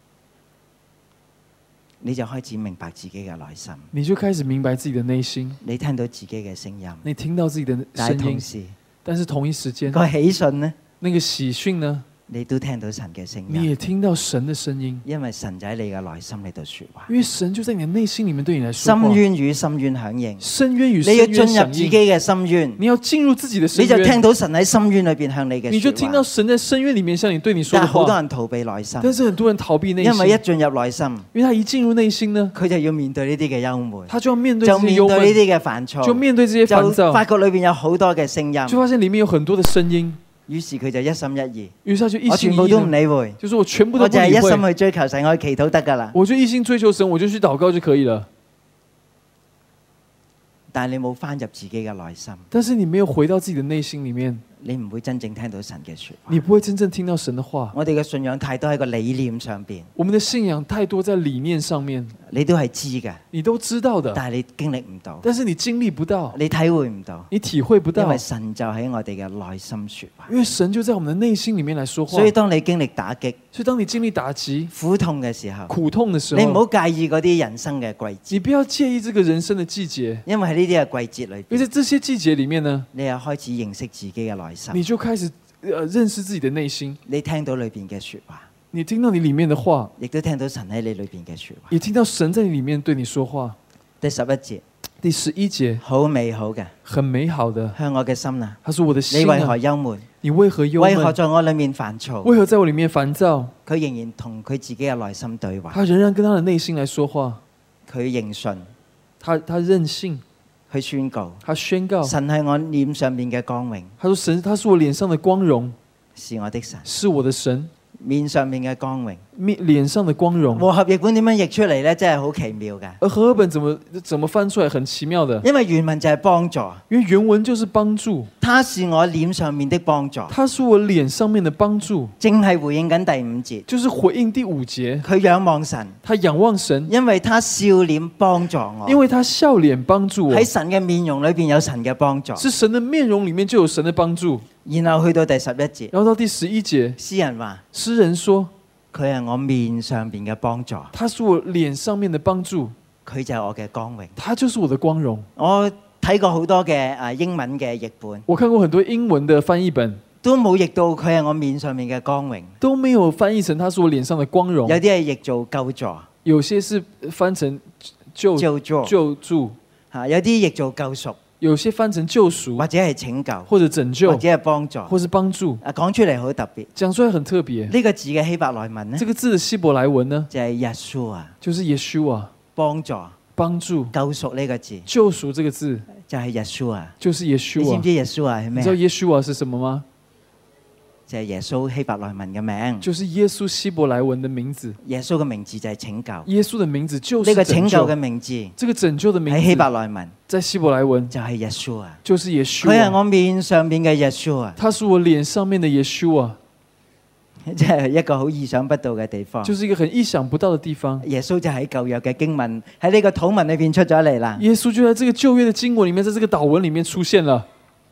你就開始明白自己嘅內心， 你就開始明白自己的內心， 你聽到自己嘅聲音， 你聽到自己的但聲音， 係同時但是同一時間， 個喜訊呢， 那個喜訊呢， 你都聽到神嘅聲你音， 也聽到神的聲音， 因為神就喺你嘅內心嚟度說話。 因為神就在你的內心裡面對你來說話。 深淵與深淵響應， 深淵與深你要淵進入自己響應， 嘅深淵， 你要進入自己的深你就聽淵， 到神喺深淵裏邊向你嘅你就聽到說話。 神在深淵裡面向你對你說但係的話。 好多人逃避內心， 但是很多人逃避內心， 因為一進入內心， 因為他一進入內心呢， 佢就要面對呢啲嘅憂悶， 他就要面對就這些憂悶， 面對呢啲嘅煩躁， 就面對這些煩就躁， 發覺裏邊有好多嘅聲音， 就發現裡面有很多的聲音， 於是佢就一心一意， 於是他就一我全部都唔心一意地， 理會， 就是我全部都我就係不理會， 一心去追求神，我去祈禱得㗎啦。 我就一心追求神，我就去禱告就可以了。 但係你冇翻入自己嘅內心， 但是你沒有回到自己的內心裡面， 你唔會真正聽到神嘅説話。 你不會真正聽到神的話。 我哋嘅信仰太多喺個理念上邊， 我們的信仰太多在理念上面， 你都係知嘅， 你都知道的， 但係你經歷唔到， 但是你經歷不到， 你體會唔到， 你體會不到， 因為神就喺我哋嘅內心説話。 因為神就在我們的內心裡面來說話。 所以當你經歷打擊、 所以當你經歷打擊、 苦痛嘅時候， 苦痛的時候， 你唔好介意嗰啲人生嘅季節， 你不要介意這個人生的季節， 因為喺呢啲嘅季節裏因為在邊， 這些季節裡面呢， 你又開始認識自己嘅內心， 你就開始呃認識自己的內心， 你聽到裏邊嘅説話， 你聽到你裡面的話， 亦都聽到神喺你裏邊嘅説話。 也聽到神在你裡面對你說話。 第十一節， 第十一節好美好嘅， 很美好的， 向我嘅心啊， 他說我的你心為何啊， 憂悶？ 你為何憂為何悶？ 在我裏面煩躁？ 為何在我裡面煩躁？ 佢仍然同佢自己嘅內心對話， 他仍然跟他的內心來說話， 佢認信， 他他任性， 去宣告， 他宣告， 神係我臉上面嘅光榮， 他說神他是我臉上的光榮， 是我的神， 是我的神， 面上面嘅光榮。 面臉上的光榮。 和合譯本點樣譯出嚟呢？真係好奇妙㗎， 而和合本怎麼怎麼翻出來很奇妙的， 因為原文就係幫助， 因為原文就是幫助， 他是我臉上面的幫助， 他是我臉上面的幫助， 正係回應緊第五節。 就是回應第五節， 佢仰望神， 他仰望神， 因為他笑臉幫助我。 因為他笑臉幫助我， 喺神嘅面容裏邊有神嘅幫助。 是神的面容裡面就有神的幫助。 然後去到第十一節， 然後到第十一節， 詩人話詩人說， 佢係我面上邊嘅幫助， 他是我臉上面的幫助， 佢就係我嘅光榮。 他就是我的光榮。 我睇過好多嘅啊英文嘅譯本， 我看過很多英文的翻譯本， 都冇譯到佢係我面上面嘅光榮， 都沒有翻譯成他是我臉上的光榮， 有啲係譯做救助、 有些是翻成救救助救助， 嚇，有啲譯做救贖， 有些翻成救贖或者係拯救， 或者拯救或者係幫助。 或是幫助， 啊，講出嚟好特別。 講出來很特別。 呢個字嘅希伯來文呢， 這個字的希伯來文呢， 就係耶穌啊， 就是耶穌啊， 幫助、 幫助、 救贖呢個字救贖這個字就係耶穌啊。 就是耶你知穌啊。 唔知耶穌啊係你知道咩啊？ 耶穌啊是什麼嗎？ 就係耶穌希伯來文嘅名。 就是耶穌希伯來文的名字。 耶穌嘅名字就係拯救。 耶穌的名字就是呢個拯拯救救嘅名字這個拯救的名喺希伯字， 來文在希伯來文就係耶穌啊。 就是耶穌啊。 佢係我面上面嘅耶穌啊， 他是我臉上面的耶穌啊， 即係一個好意想不到嘅地方。 就是一個很意想不到的地方。 耶穌就喺舊約嘅經文喺呢個禱文裏邊出咗嚟啦。 耶穌就在這個舊約的經文裡面，在這個禱文裡面出現了。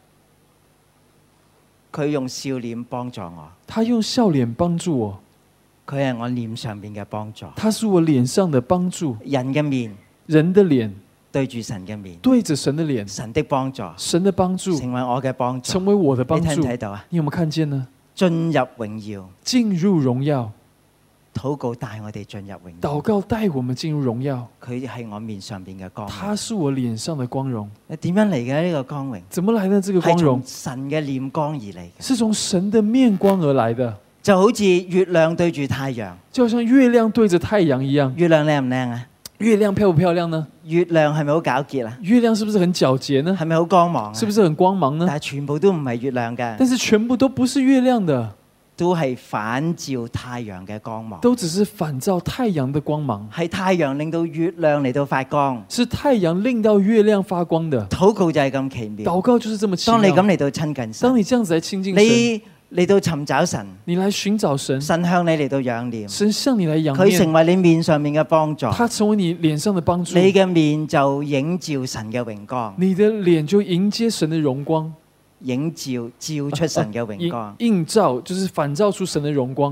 佢用笑臉幫助我， 他用笑臉幫助我， 佢係我臉上邊嘅幫助。 他是我臉上的幫助。 人嘅面人的臉對住神嘅面， 對着神的臉， 神的幫助神的幫助成為我嘅幫助。 成為我的幫你睇助。 唔睇到啊？ 你有沒有看見呢？ 進入榮耀， 進入榮耀， 禱告帶我哋進入榮耀。 禱告帶我們進入榮耀。 佢係我面上邊嘅光榮。 他是我臉上的光榮。 點樣嚟嘅呢個光榮？ 怎麼來的這個光榮係從？神嘅臉光而嚟嘅， 是從神的面光而來的， 就好似月亮對住太陽。 就好像月亮對着太陽一樣。 月亮靚唔靚啊？ 月亮漂不漂亮呢？ 月亮係咪好皎潔啊？ 月亮是不是很皎潔呢？ 係咪好光芒啊？ 是不是很光芒呢？ 但係全部都唔係月亮嘅， 但是全部都不是月亮的， 都係反照太陽嘅光芒。 都只是反照太陽的光芒， 係太陽令到月亮嚟到發光。 是太陽令到月亮發光的。 禱告就係咁奇妙。 禱告就是這麼奇當你咁妙。 嚟到親近當神， 你這樣子來親近神， 你嚟到尋找神， 你來尋找神， 神向你嚟到仰念， 神向你來仰佢成念， 為你面上面嘅幫助， 他成為你臉上的幫助， 你嘅面就映照神嘅榮光， 你的臉就迎接神的榮光， 映照照出神嘅榮光， 映映照就是反照出神的榮光，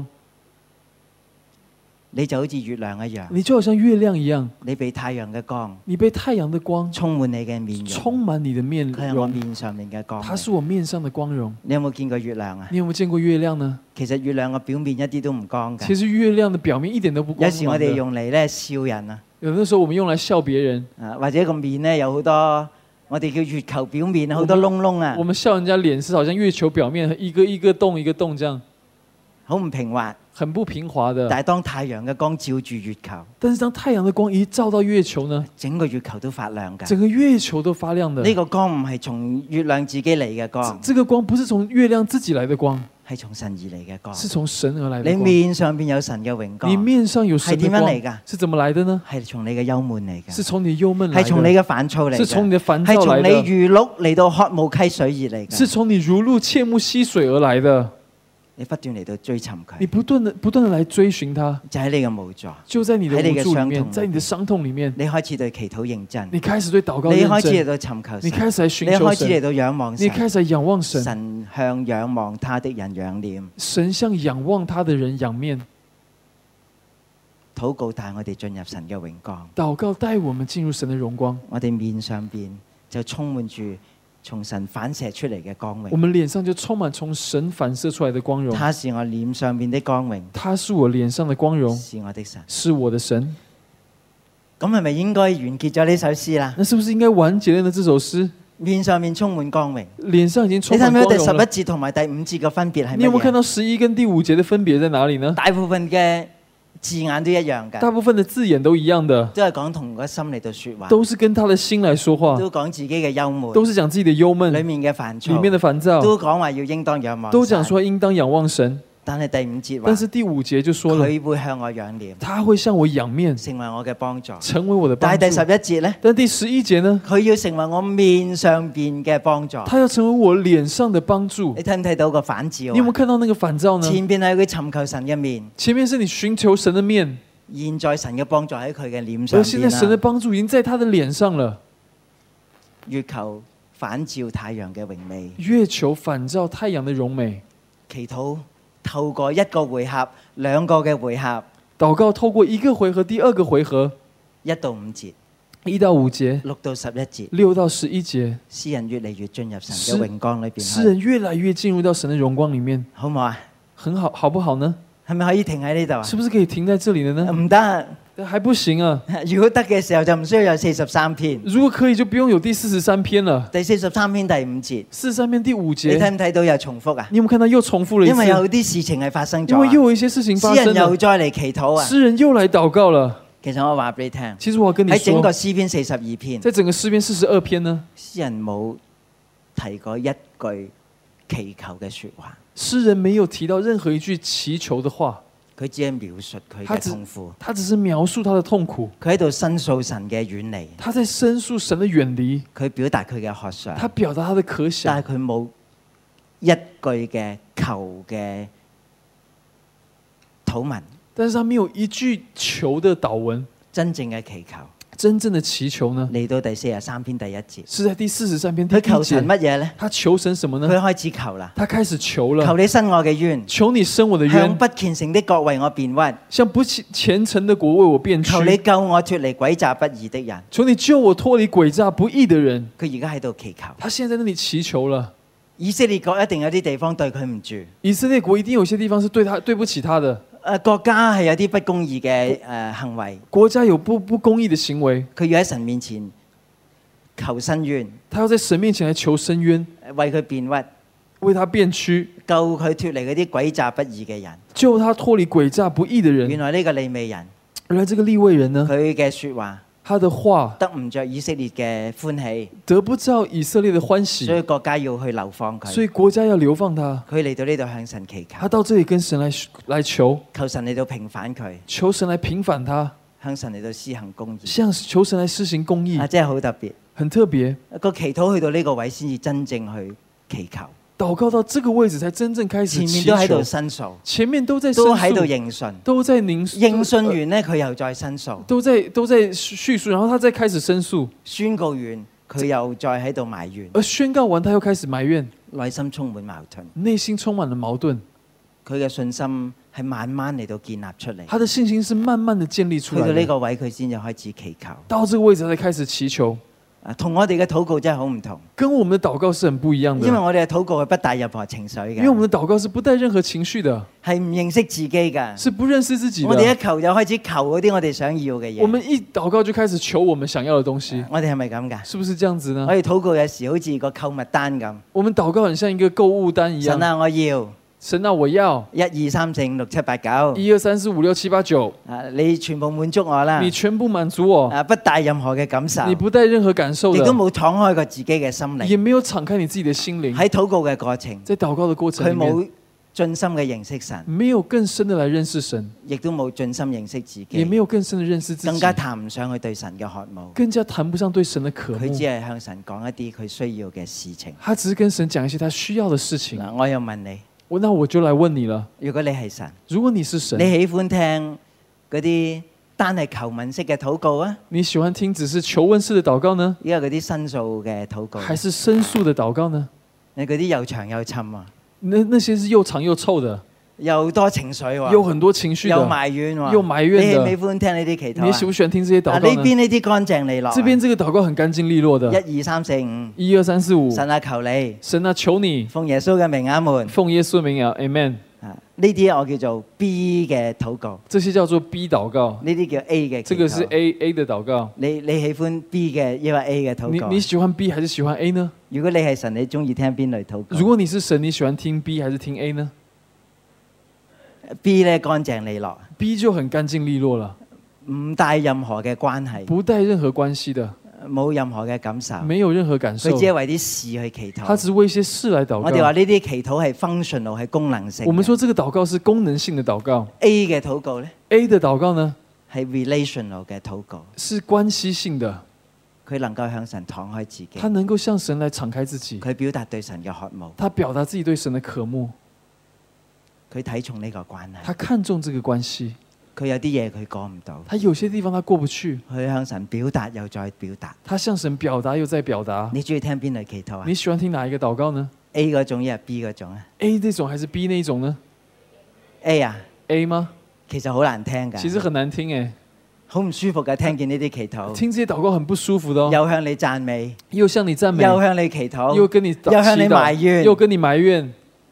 你就好似月亮一樣， 你就好像月亮一樣， 你被太陽嘅光你被太陽的光充滿你嘅面容， 充滿你的面佢係我容， 面上面嘅光。 它是我面上的光榮。 你有冇見過月亮啊？ 你有沒有見過月亮呢？ 其實月亮嘅表面一啲都唔光㗎， 其實月亮的表面一點都不光芒的。 有時我哋用嚟咧笑人啊， 有的時候我們用來笑別人， 啊或者個面咧有好多我哋叫月球表面好多窿窿啊我，們笑人家臉是好像月球表面一個一個洞一個洞這樣， 好唔平滑。 很不平滑的。 但係當太陽嘅光照住月球， 但是當太陽的光一照到月球呢， 整個月球都發亮㗎。 整個月球都發亮的。 呢個光唔係從月亮自己嚟嘅光， 這個光不是從月亮自己來的光， 係從神而嚟嘅光。 是從神而來的你光。 面上邊有神嘅榮你光， 面上有神的係點樣光嚟㗎？ 是怎麼來的呢？ 係從你嘅憂悶嚟嘅， 是從你憂悶來的， 係從你嘅煩躁嚟嘅， 是從你的煩躁係從你來的， 如鹿嚟到渴慕溪水而嚟嘅。 是從你如鹿切慕溪水而來的。 你不斷嚟到追尋你佢， 不斷的不斷的來追尋他， 就喺你嘅無助， 就在你的喺你嘅無助裡面， 傷痛在你的傷痛裡面， 你開始對祈禱認真， 你開始對禱告你認真， 開始嚟到尋求神， 你開始來尋你求神， 開始嚟到仰望神， 你開始來仰望神， 神向仰望他的人仰臉， 神向仰望他的人仰面。 禱告帶我哋進入神嘅榮光， 禱告帶我們進入神的榮光， 我哋面上邊就充滿住從神反射出嚟嘅光榮。 我們臉上就充滿從神反射出來的光榮。 他是我臉上邊的光榮， 他是我臉上的光榮， 是我的神。 是我的神。 咁係咪應該完結咗呢首詩啦？ 那是不是應該完結了呢？這首詩面上面充滿光榮， 臉上已經你充睇唔睇到第十滿光榮了。 一節同埋第五節嘅分別係乜你有沒有看嘢？ 到十一跟第五節的分別在哪裡呢？ 大部分嘅字眼都一樣㗎， 大部分的字眼都一樣的， 都係講同個心嚟到説話， 都是跟他的心來說話， 都講自己嘅憂悶， 都是講自己的憂悶裡面嘅煩躁， 裡面的煩躁， 都講話要應當仰望神， 都講說應當仰望神。 但係第五節話， 但是第五節就說了， 佢會向我仰臉， 他會向我仰面， 成為我嘅幫助。 成為我的幫助。 但係第十一節呢， 但第十一節呢？ 佢要成為我面上邊嘅幫助。 他要成為我臉上的幫助。 你睇唔睇到個反照啊？ 你有沒有看到那個反照呢？ 前邊係佢尋求神嘅面， 前面是你尋求神的面， 現在神嘅幫助喺佢嘅臉上而現在神的邊啦。 幫助已經在他的臉上了。 月球反照太陽嘅榮美， 月球反照太陽的榮美。 祈禱透過一個回合、兩個嘅回合， 禱告透過一個回合、第二個回合， 一到五節， 一到五節， 六到十一節， 六到十一節， 詩人越嚟越進入神嘅榮光裏邊詩去， 人越來越進入到神的榮光裡面， 好唔好啊？ 很好，好不好呢？ 係咪可以停喺呢度啊？ 是不是可以停在這裡了呢？ 唔得， 還不行啊！ 如果得嘅時候就唔需要有四十三篇。 如果可以，就不用有第四十三篇了。 第四十三篇第五節， 四十三篇第五你節， 睇唔睇到有重複啊？ 你有沒有看到又重複了一次？ 因為有啲事情係發生咗啊， 因為又有一些事情發詩生了人又，再嚟祈禱啊。 詩人又來禱告了。 其實我話俾你聽， 其實我要跟你喺整個說， 詩篇四十二篇， 在整個詩篇四十二篇呢， 詩人冇提過一句祈求嘅説話， 詩人沒有提到任何一句祈求的話， 佢只係描述佢他只嘅痛苦， 他只是描述他的痛苦， 佢喺度申訴神嘅遠離， 他在申訴神的遠離， 佢表達佢嘅渴想， 他表達他的渴想， 但係佢冇一句嘅求嘅禱文， 但是他沒有一句求的禱文， 真正嘅祈求。 真正的祈求呢， 嚟到第四十三篇第一節， 是在第四十三篇第一佢求神節， 乜嘢呢？ 他求神什麼佢呢？ 開始求啦， 他開始求了， 求你伸我嘅冤， 求你伸我的冤， 向不虔誠的國為我辯屈， 向不虔虔誠的國為我辯求你屈， 救我脱離詭詐不義的人。 求你救我脫離詭詐不義的人。 佢而家喺度祈求， 他現在在那裡祈求了。 以色列國一定有啲地方對佢唔住， 以色列國一定有些地方是對他對不起他的， 誒國家係有啲不公義嘅誒行為， 國家有不不公義的行為， 佢要喺神面前求伸冤， 他要在神面前來求伸冤， 為佢辯屈， 為他辯屈， 救佢脱離嗰啲詭詐不義嘅人。 救他脫離詭詐不義的原人。 來呢個利未人， 原來這個利未人呢， 佢嘅説話他的話得唔着以色列嘅歡喜， 得不到以色列的歡喜， 所以國家要去流放佢。 所以國家要流放他。 佢嚟到呢度向神祈求他，到這裡跟神來來求， 求神嚟到平反佢， 求神來平反他， 向神嚟到施行公義。 向求神來施行公義啊，，真係好特別。 很特別。 個祈禱去到呢個位先至真正去祈求， 禱告到這個位置才真正開始祈前面都喺度求， 申訴， 前面都在申都喺度訴， 認信， 都在凝認信完呢，佢又再申訴， 都在都在敘述，然後他再開始申訴， 宣告完佢又再喺度埋怨， 而宣告完他又開始埋怨， 內心充滿矛盾。 內心充滿了矛盾。 佢嘅信心係慢慢嚟到建立出嚟， 他的信心是慢慢的建立出去到呢來的， 個位佢先至開始祈求。 到這個位置才開始祈求， 啊，同我哋嘅禱告真係好唔同， 跟我們的禱告是很不一樣的。 因為我哋嘅禱告係不帶任何情緒因為我們嘅， 的禱告是不帶任何情緒的， 係唔認識自己嘅。 是不認識自己我哋一的。 求就開始求嗰啲我哋想要嘅嘢。 我們一禱告就開始求我們想要的東西， 我哋係咪咁㗎？ 是不是這樣子呢我？哋禱告有時好似個購物單咁， 我們禱告很像一個購物單一樣。 神啊，我要神啊，我要一二三四五六七八九， 一二三四五六七八九， 啊，你全部滿足我啦， 你全部滿足我， 啊，不帶任何嘅感受， 你不帶任何感受的， 亦都冇敞開過自己嘅心靈。 也沒有敞開你自己的心靈。 喺禱告嘅過程， 在禱告的過程佢裡面， 冇盡心嘅認識神， 沒有更深的來認識神， 亦都冇盡心認識自己， 也沒有更深的認識自己， 更加談唔上佢對神嘅渴慕， 更加談不上對神的渴慕。 佢只係向神講一啲佢需要嘅事情。 他只是跟神講一些他需要的事情。 嗱，我又問你， 我那我就來問你了， 如果你係神， 如果你是神， 你喜歡聽嗰啲單係求問式嘅禱告啊， 你喜歡聽只是求問式的禱告呢， 因為嗰啲申訴嘅禱告， 還是申訴的禱告呢？ 你嗰啲又長又沉啊， 那那些是又長又臭的， 又多情緒喎， 有很多情緒的， 又埋怨喎， 又埋怨的。 你喜唔喜歡聽呢啲祈禱啊？ 你喜不喜歡聽這些禱告呢？ 呢邊呢啲乾淨利落啊， 這邊這個禱告很乾淨利落的。 一二三四五， 一二三四五。 神啊，求你， 神啊，求你， 奉耶穌嘅名阿門。 奉耶穌名啊 ，Amen。 啊，呢啲我叫做 B 嘅禱告， 這些叫做 B 禱告， 呢啲叫 A 嘅祈禱。 這個是 A A 的禱告。 你你喜歡 B 嘅抑或 A 嘅禱告？ 你你喜歡 B 還是喜歡 A 呢？ 如果你係神，你中意聽邊類禱告？ 如果你是神，你喜歡聽 B 還是聽 A 呢 ？B 咧乾淨利落 ？B 就很乾淨利落了， 唔帶任何嘅關係， 不帶任何關係的， 冇任何嘅感受， 沒有任何感受。 佢只係為啲事去祈禱。 他只是為一些事來禱告。 我哋話呢啲祈禱係 functional 係功能性。 我們說這個禱告是功能性的禱告。 A 嘅禱告咧 A 的禱告呢係 relational 嘅禱告， 是關係性的， 佢能夠向神敞開自己， 他能夠向神來敞開自己， 佢表達對神嘅渴慕， 他表達自己對神的渴慕， 佢睇重呢個關係， 他看重這個關係， 佢有啲嘢佢過唔到， 他有些地方他過不去， 佢向神表達又再表達。 他向神表達又再表達。 你中意聽邊類祈禱啊你喜歡聽哪一個禱告呢 ？A 嗰種，抑或 B 嗰種啊 ？A 這種還是 B 那種呢 ？A 啊 ？A 嗎？ 其實好難聽㗎， 其實很難聽誒， 好唔舒服㗎，聽見呢啲祈禱， 聽這些禱告很不舒服的哦。 又向你讚美， 又向你讚美， 又向你祈禱， 又跟你禱又向你埋怨， 又跟你埋怨，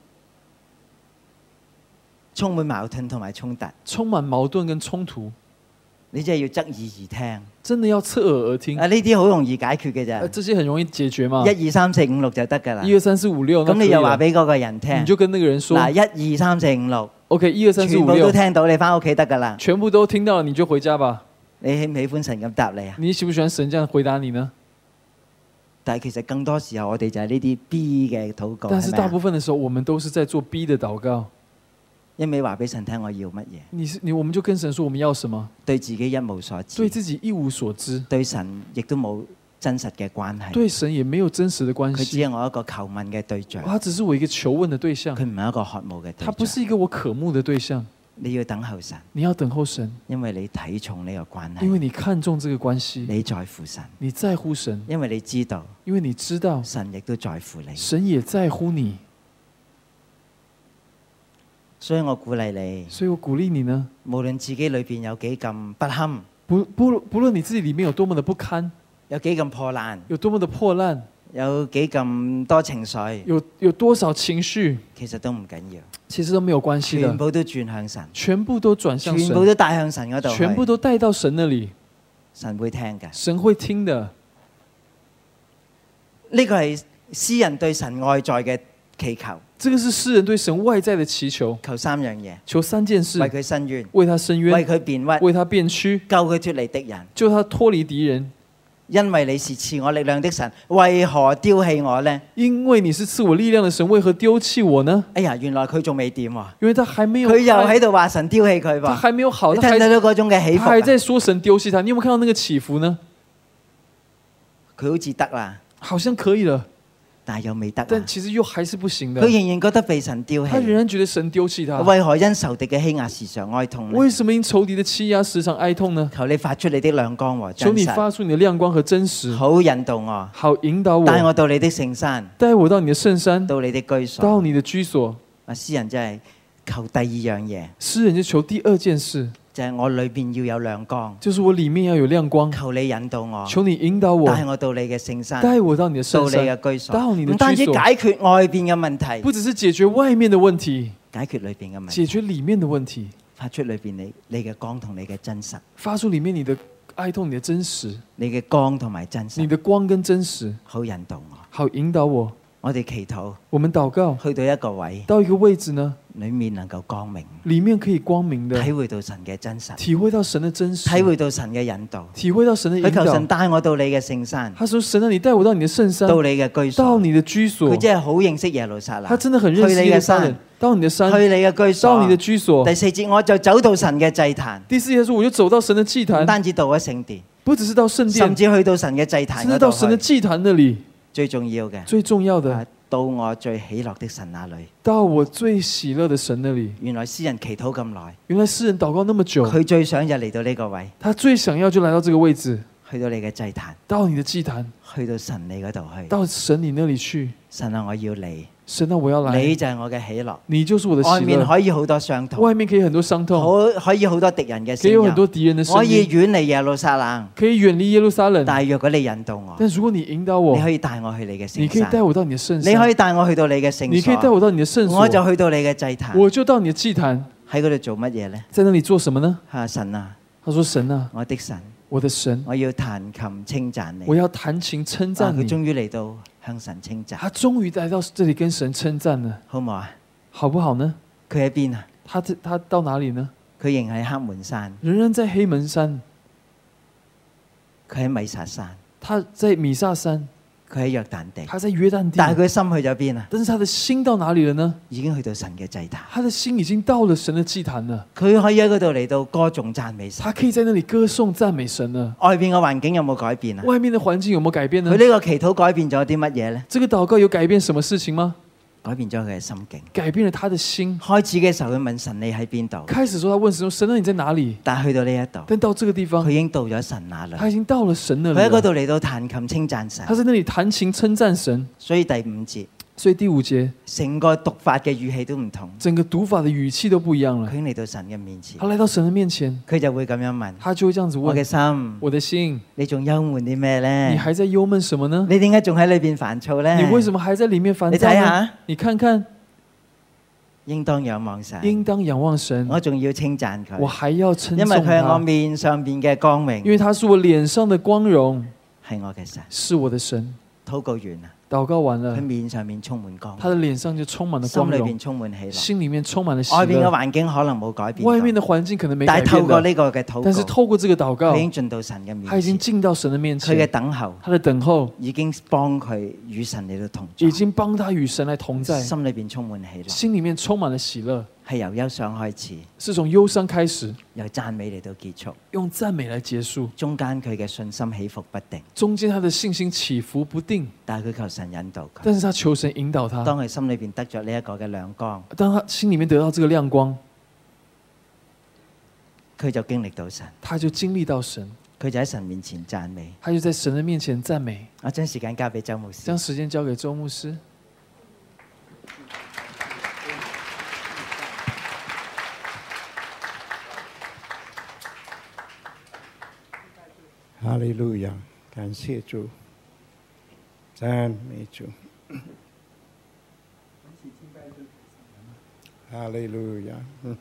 充滿矛盾同埋衝突， 充滿矛盾跟衝突。 你真係要側耳而聽， 真的要側耳而聽。 啊，呢啲好容易解決嘅咋， 呃，這些很容易解決嘛。 一二三四五六就得㗎啦。 一二三四五六， 咁你又話俾嗰個人聽， 你就跟那個人說， 嗱，一二三四五六 OK， 一二三四全部五六， 都聽到，你翻屋企得㗎啦。 全部都聽到了，你就回家吧。 你喜唔喜歡神咁答你啊？ 你喜不喜歡神這樣回答你呢？ 但係其實更多時候我哋就係呢啲 B 嘅禱告， 但是係咪啊大部分的時候，我們都是在做 B 的禱告。 一味話俾神聽我要乜嘢， 你是你，我們就跟神說我們要什麼， 對自己一無所知， 對自己一無所知， 對神亦都冇真實嘅關係， 對神也沒有真實的關佢只係。 係我一個求問嘅對象， 他只是我一個求問的對象， 佢唔係一個渴慕嘅對他象。 不是一個我渴慕的對象。 你要等候神， 你要等候神， 因為你睇重呢個關因為係， 你看重這個關係， 你在乎神， 你在乎神， 因為你知道因為你知道神亦都在乎你， 神也在乎你。 所以我鼓勵你， 所以我鼓勵你呢， 無論自己裏邊有幾咁不堪， 不不不論你自己裡面有多麼的不堪， 有幾咁破爛， 有多麼的破爛， 有幾咁多情緒， 有有多少情緒， 其實都唔緊要， 其實都沒有關係全的， 部都轉向神， 全部都轉向全部神， 都帶向神嗰度去， 全部都帶到神那裡， 神會聽嘅。 神會聽的。 呢個係詩人對神外在嘅祈求， 這個是詩人對神外在的祈求， 求三樣嘢： 求三件事， 為佢伸冤， 為他伸為冤， 佢辯屈， 為他辯屈， 救佢脱離敵人。 救他脫離敵人。 因為你是賜我力量的神，為何丟棄我呢？ 因為你是賜我力量的神，為何丟棄我呢？ 哎呀，原來佢仲未掂喎， 因為他還沒有， 佢又喺度話神丟棄佢他噃。 還沒有好， 你睇唔他還睇到嗰種嘅起伏啊？ 他還在說神丟棄他。你有沒有看到那個起伏呢？ 佢好似得啦， 好像可以了， 但係又未得啊。 但其實又還是不行的。 佢仍然覺得被神丟他仍棄。 然覺得神丟棄他。 為何因仇敵嘅欺壓時常哀痛呢？ 為什麼因仇敵的欺壓時常哀痛呢？ 求你發出你的亮光和真實， 求你發出你的亮光和真實， 好引導我， 好引導我， 帶我到你的聖山， 帶我到你的聖山， 到你的居所。 到你的居所。 啊，詩人真係求第二樣嘢， 詩人就求第二件事， 就係我裏邊要有亮光， 就是我裡面要有亮光。 求你引導我， 求你引導我， 帶我到你嘅聖山， 帶我到你的到聖山， 你嘅居所， 到你的唔單止居所， 解決外邊嘅問題， 不只是解決外面的問題， 解決裏邊嘅問解題， 決裡面的問題， 發出裏邊你你嘅光同你嘅真實， 發出裡面你的哀痛、你的真實， 你嘅光同埋真你實， 的光跟真實， 好引導我。 好引導我。 我哋祈禱我們禱告去到一個位， 到一個位置呢， 裏面能夠光明， 裡面可以光明的體會到神嘅真實， 體會到神的真實， 體會到神嘅引導。 體會到神的引佢求神導。 帶我到你嘅聖山， 他說：神啊，你帶我到你的聖山， 到你嘅居所， 到你的居所佢。真係好認識耶路撒冷， 他真的很認識去你嘅山耶路撒冷， 到你的山， 去你嘅居所。 到你的居所。 第四節我就走到神嘅祭壇。 第四節說我就走到神的祭唔壇， 單止到咗聖殿， 不只是到聖殿， 甚至去到神嘅祭壇甚至到嗰度去。 神的祭壇那裡。 最重要嘅， 最重要的， 啊到我最喜樂的神那裡。 到我最喜樂的神那裡。 原來詩人祈禱咁耐， 原來詩人禱告那麼久， 佢最想就嚟到呢個位， 他最想要就來到這個位置， 去到你嘅祭壇， 到你的祭壇， 去到神你嗰度去。 到神你那裡去。 神啊，我要你， 神啊，我要來， 你就係我嘅喜樂。 你就是我的喜外面樂。 可以好多傷痛， 外面可以很多傷痛， 好可以好多敵人嘅可聲音， 以有很多敵人的聲可以音， 遠離耶路撒冷。 可以遠離耶路撒冷。 但係若果你引導我， 但如果你引導我你，可以帶我去你嘅聖你可以帶山， 我到你的聖你可山， 以帶我去到你嘅聖你可以帶所， 我到你的聖所， 我就去到你嘅祭壇。 我就到你的祭壇， 喺嗰度做乜嘢呢？ 在那裡做什麼呢？ 啊，神啊， 他說：神啊， 我的神， 我的神， 我要彈琴稱讚你。 我要彈琴稱讚你。 啊佢終於嚟到向神稱讚， 他終於來到這裡跟神稱讚了， 好唔好啊？ 好不好呢？ 佢喺邊啊？ 他他到哪裡呢？ 佢仍喺黑門山， 仍然在黑門山， 佢喺米撒山， 他在米薩山， 佢喺約旦地， 他在約旦地。 但係佢心去咗邊啊？ 但是他的心到哪裡了呢？ 已經去到神嘅祭壇， 他的心已經到了神的祭壇了， 佢可以喺嗰度嚟到歌頌讚美神。 他可以在那裡歌頌讚美神了。 外邊嘅環境有冇改變啊？ 外面的環境有沒有改變呢？ 佢呢個祈禱改變咗啲乜嘢呢？ 這個禱告有改變什麼事情嗎？ 改變咗佢嘅心境。 改變了他的心。 開始嘅時候佢問神你喺邊度， 開始時候他問神說：神啊，你在哪裡？ 但係去到呢一度， 但到這個地方佢，已經到咗神那裏， 他已經到了神那佢喺嗰裡了。 度嚟到彈琴稱讚神。 他在那裡彈琴稱讚神。 所以第五節所以第五節成個讀法嘅語氣都唔同， 整個讀法的語氣都不一樣了。 佢已經嚟到神嘅面前他，來到神的面前， 佢就會咁樣問： 他就會這樣子我嘅問： 心， 我的心， 你仲憂悶啲咩呢？ 你還在憂悶什麼呢？ 你點解仲喺裏邊煩躁呢？ 你為什麼還在裡面煩你躁呢？ 睇下， 你看看， 應當仰望神， 應當仰望神， 我仲要稱讚我佢， 還要稱因為頌佢係我他， 面上邊嘅光因榮， 為他是我臉上的光榮， 係我嘅神。 是我的神。 禱告完啦， 禱告完了佢，面上面充滿光， 他的臉上就充滿了光榮心裏邊，充滿喜樂。 心裡面充滿了喜外邊嘅樂。 環境可能冇改變到， 外面的環境可能沒但係透改變的， 過呢個嘅禱但是告， 透過這個禱告佢已，經進到神嘅他已經面前， 進到神的面佢嘅前， 等候他的等候已經幫佢與神嚟到同已在， 經幫他與神來同在， 心裏邊充滿喜樂， 心裡面充滿了喜樂， 係由憂傷開始， 是從憂傷開始， 由讚美嚟到結束， 用讚美來結束。 中間佢嘅信心起伏不定， 中間他的信心起伏不定， 但係佢求神引導佢。 但是他求神引導他。 當佢心裏邊得着呢一個嘅亮光， 當他心裡面得到這個亮光， 佢就經歷到神， 他就經歷到神， 佢就喺神面前讚美。 他就在神的面前讚美。 我將時間交俾周牧師將。時間交給周牧師。 哈利路亞，感謝主，讚美主。哈利路亞，嗯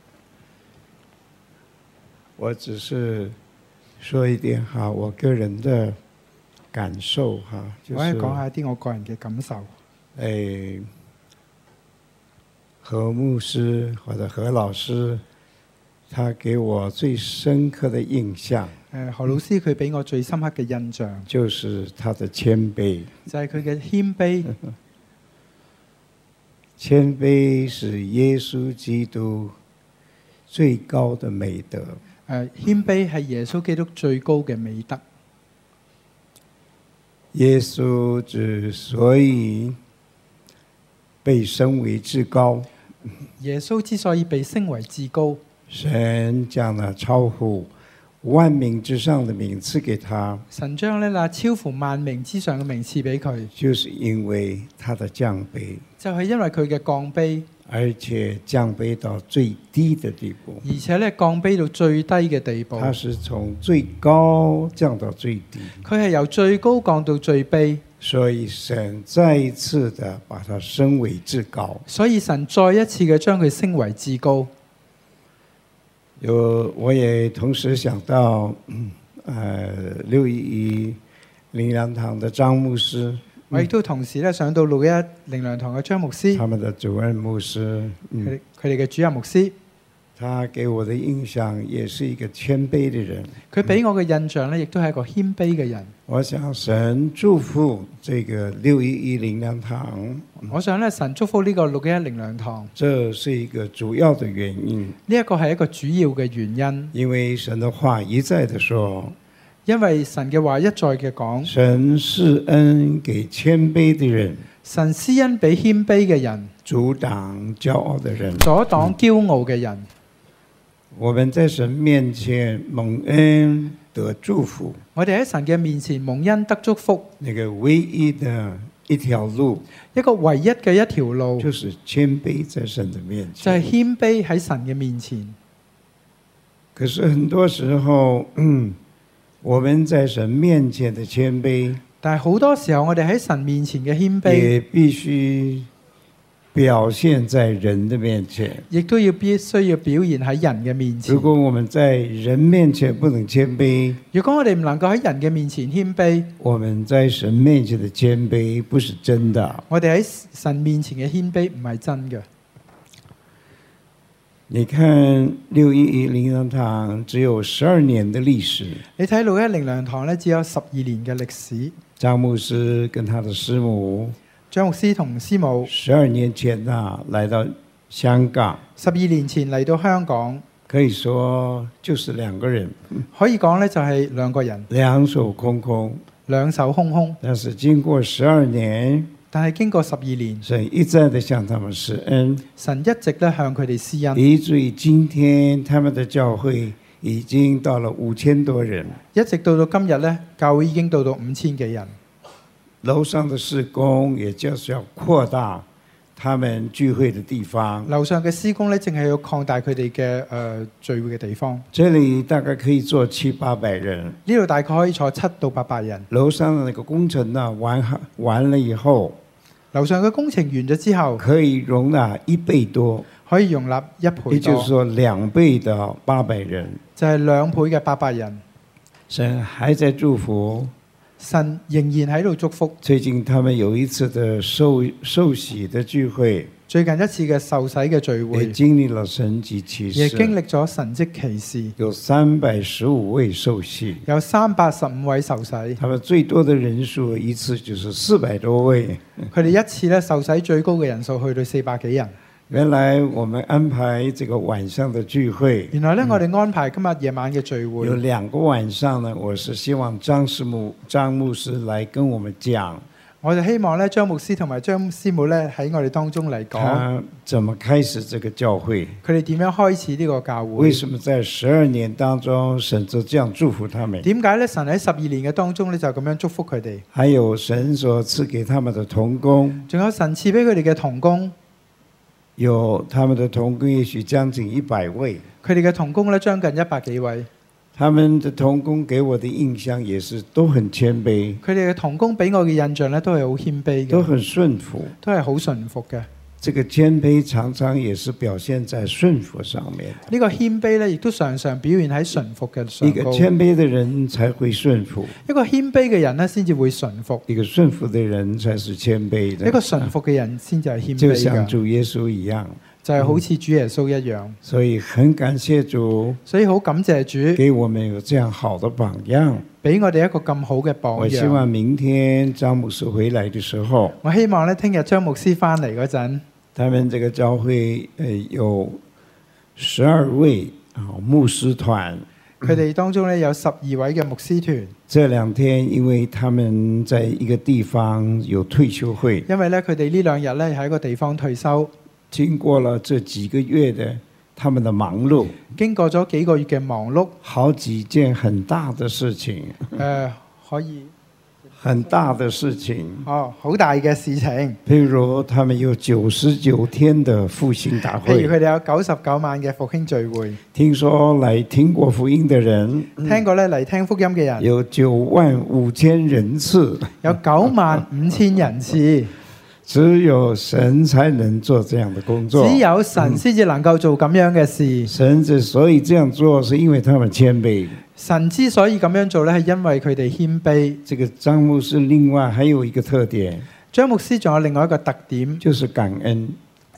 我只是說一點哈，我個人的感受哈，就我可以是講下啲我個人嘅感受。 誒，何牧師或者何老師，他給我最深刻的印象， 誒何老師佢俾我最深刻嘅印象就是他的謙卑。 就係佢嘅謙卑。 謙卑是耶穌基督最高的美德。 誒謙卑係耶穌基督最高嘅美德。 耶穌之所以被升為至高， 耶穌之所以被升為至高， 神將那超乎萬名之上的名賜給他， 神將呢那超乎萬名之上嘅名賜俾佢， 就是因為他的降卑， 就係因為佢嘅降卑， 而且降卑到最低的地步。 而且咧降卑到最低嘅地步。 他是從最高降到最低， 佢係由最高降到最卑， 所以神再一次的把他升為至高。 所以神再一次嘅將佢升為至高。 有，我也同時想到，呃，六一一靈糧堂的張牧師， 我亦都同時咧想到六一靈糧堂嘅張牧師， 他們的主任牧師， 佢嗯哋佢哋嘅主任牧師， 他給我的印象也是一個謙卑的人。 佢俾我嘅印象咧，亦都係一個謙卑嘅人。 我想神祝福這個六一一靈糧堂， 我想咧，神祝福呢個六一一靈糧堂， 這是一個主要的原因。 呢一個係一個主要嘅原因， 因為神的話一再的說， 因為神嘅話一再嘅講， 神施恩給謙卑的人， 神施恩俾謙卑嘅人， 阻擋驕傲的人。 阻擋驕傲嘅人。 我們在神面前蒙恩得祝福， 我哋喺神嘅面前蒙恩得祝福， 那個唯一的一條路， 一個唯一嘅一條路， 就是謙卑在神的面就係前。 謙卑喺神嘅面前。 可是很多時候，嗯，我們在神面前的謙卑， 但係好多時候，我哋喺神面前嘅謙卑， 也必須表現在人的面前。 亦都要必須要表現喺人嘅面前如。果我們在人面前不能謙卑， 如果我哋唔能夠喺人嘅面前謙卑， 我們在神面前的謙卑不是真的。 我哋喺神面前嘅謙卑唔係真嘅。 你看六一一靈糧堂只有十二年的歷史， 你睇六一靈糧堂咧，只有十二年嘅歷史。 張牧師跟他的師母張牧師同師母十二年前啊來到香港， 十二年前嚟到香港， 可以說就是兩個人， 可以講咧就係兩個人， 兩手空空。 兩手空空。 但是經過十二年， 但係經過十二年， 神一再的向他們施恩， 神一直咧向佢哋施恩， 以至於今天他們的教會已經到了五千多人。 一直到到今日咧，教會已經到到五千幾人。 樓上的事工也就是要擴大他們聚會的地方。 樓上嘅施工咧，正係要擴大佢哋嘅誒聚會嘅地方。 這裡大概可以坐七八百人。 呢度大概可以坐七到八百人。 樓上的那個工程呢，完完了以後， 樓上嘅工程完咗之後， 可以容納一倍多， 可以容納一倍也就是多， 說兩倍的八百人。 就係兩倍嘅八百人。 神還在祝福。 神仍然喺度祝福。 最近他們有一次的受受洗的聚會， 最近一次嘅受洗嘅聚也會， 經歷了神蹟奇亦經事， 歷咗神蹟奇事， 有三百十五位受洗， 有三百十五位受洗。 他們最多的人數一次就是四百多位。 佢哋一次咧受洗最高嘅人數去到四百幾人。 原來我們安排這個晚上的聚會， 原來咧，我哋安排今日夜晚嘅聚會， 有兩個晚上呢，我是希望張師母、張牧師來跟我們講， 我哋希望咧張牧師同埋張師母咧喺我哋當中嚟講， 他怎麼開始這個教會， 佢哋點樣開始呢個教會？ 為什麼在十二年當中神就這樣祝福他們？ 點解咧？神喺十二年嘅當中咧就咁樣祝福佢哋。 還有神所賜給他們的同工， 仲有神賜俾佢哋嘅同工， 有他們的同工也許將近一百位， 佢哋嘅同工咧將近一百幾位。 他們的同工給我的印象也是都很謙卑， 佢哋嘅同工俾我嘅印象咧都係好謙卑嘅， 都很順服。 都係好順服嘅。 這個謙卑常常也是表現在順服上面。 呢個謙卑咧，亦都常常表現喺順服嘅上一個高。 謙卑的人才會順服， 一個謙卑嘅人咧，先至會順服； 一個順服的人才是謙卑的。 一個順服嘅人先至係謙就卑嘅， 像主耶穌一樣， 就係好似主耶穌一樣。 所以很感謝主， 所以好感謝主， 給我們有這樣好的榜樣。 俾我哋一個咁好嘅榜我希樣。 望明天張牧師回來的時候， 我希望咧，聽日張牧師翻嚟嗰陣， 他們這個教會呃有十二位啊牧師團。 佢哋當中咧有十二位嘅牧師團。 這兩天因為他們在一個地方有退休會， 因為咧佢哋呢兩日咧喺一個地方退休， 經過了這幾個月的他們的忙碌， 經過咗幾個月嘅忙碌， 好幾件很大的事情， 誒、呃、可以很大的事情。 哦，好大嘅事情。 譬如他們有九十九天的復興大會， 譬如佢哋有九十九晚嘅復興聚會， 聽說來聽過福音的人聽過咧嚟聽福音嘅人有九萬五千人次， 有九萬五千人次。 只有神才能做這樣的工作。 只有神先至能夠做咁樣嘅事。 神之所以這樣做，是因為他們謙卑。 神之所以咁樣做咧，係因為佢哋謙卑。 這個張牧師另外還有一個特點， 張牧師仲有另外一個特點， 就是感恩。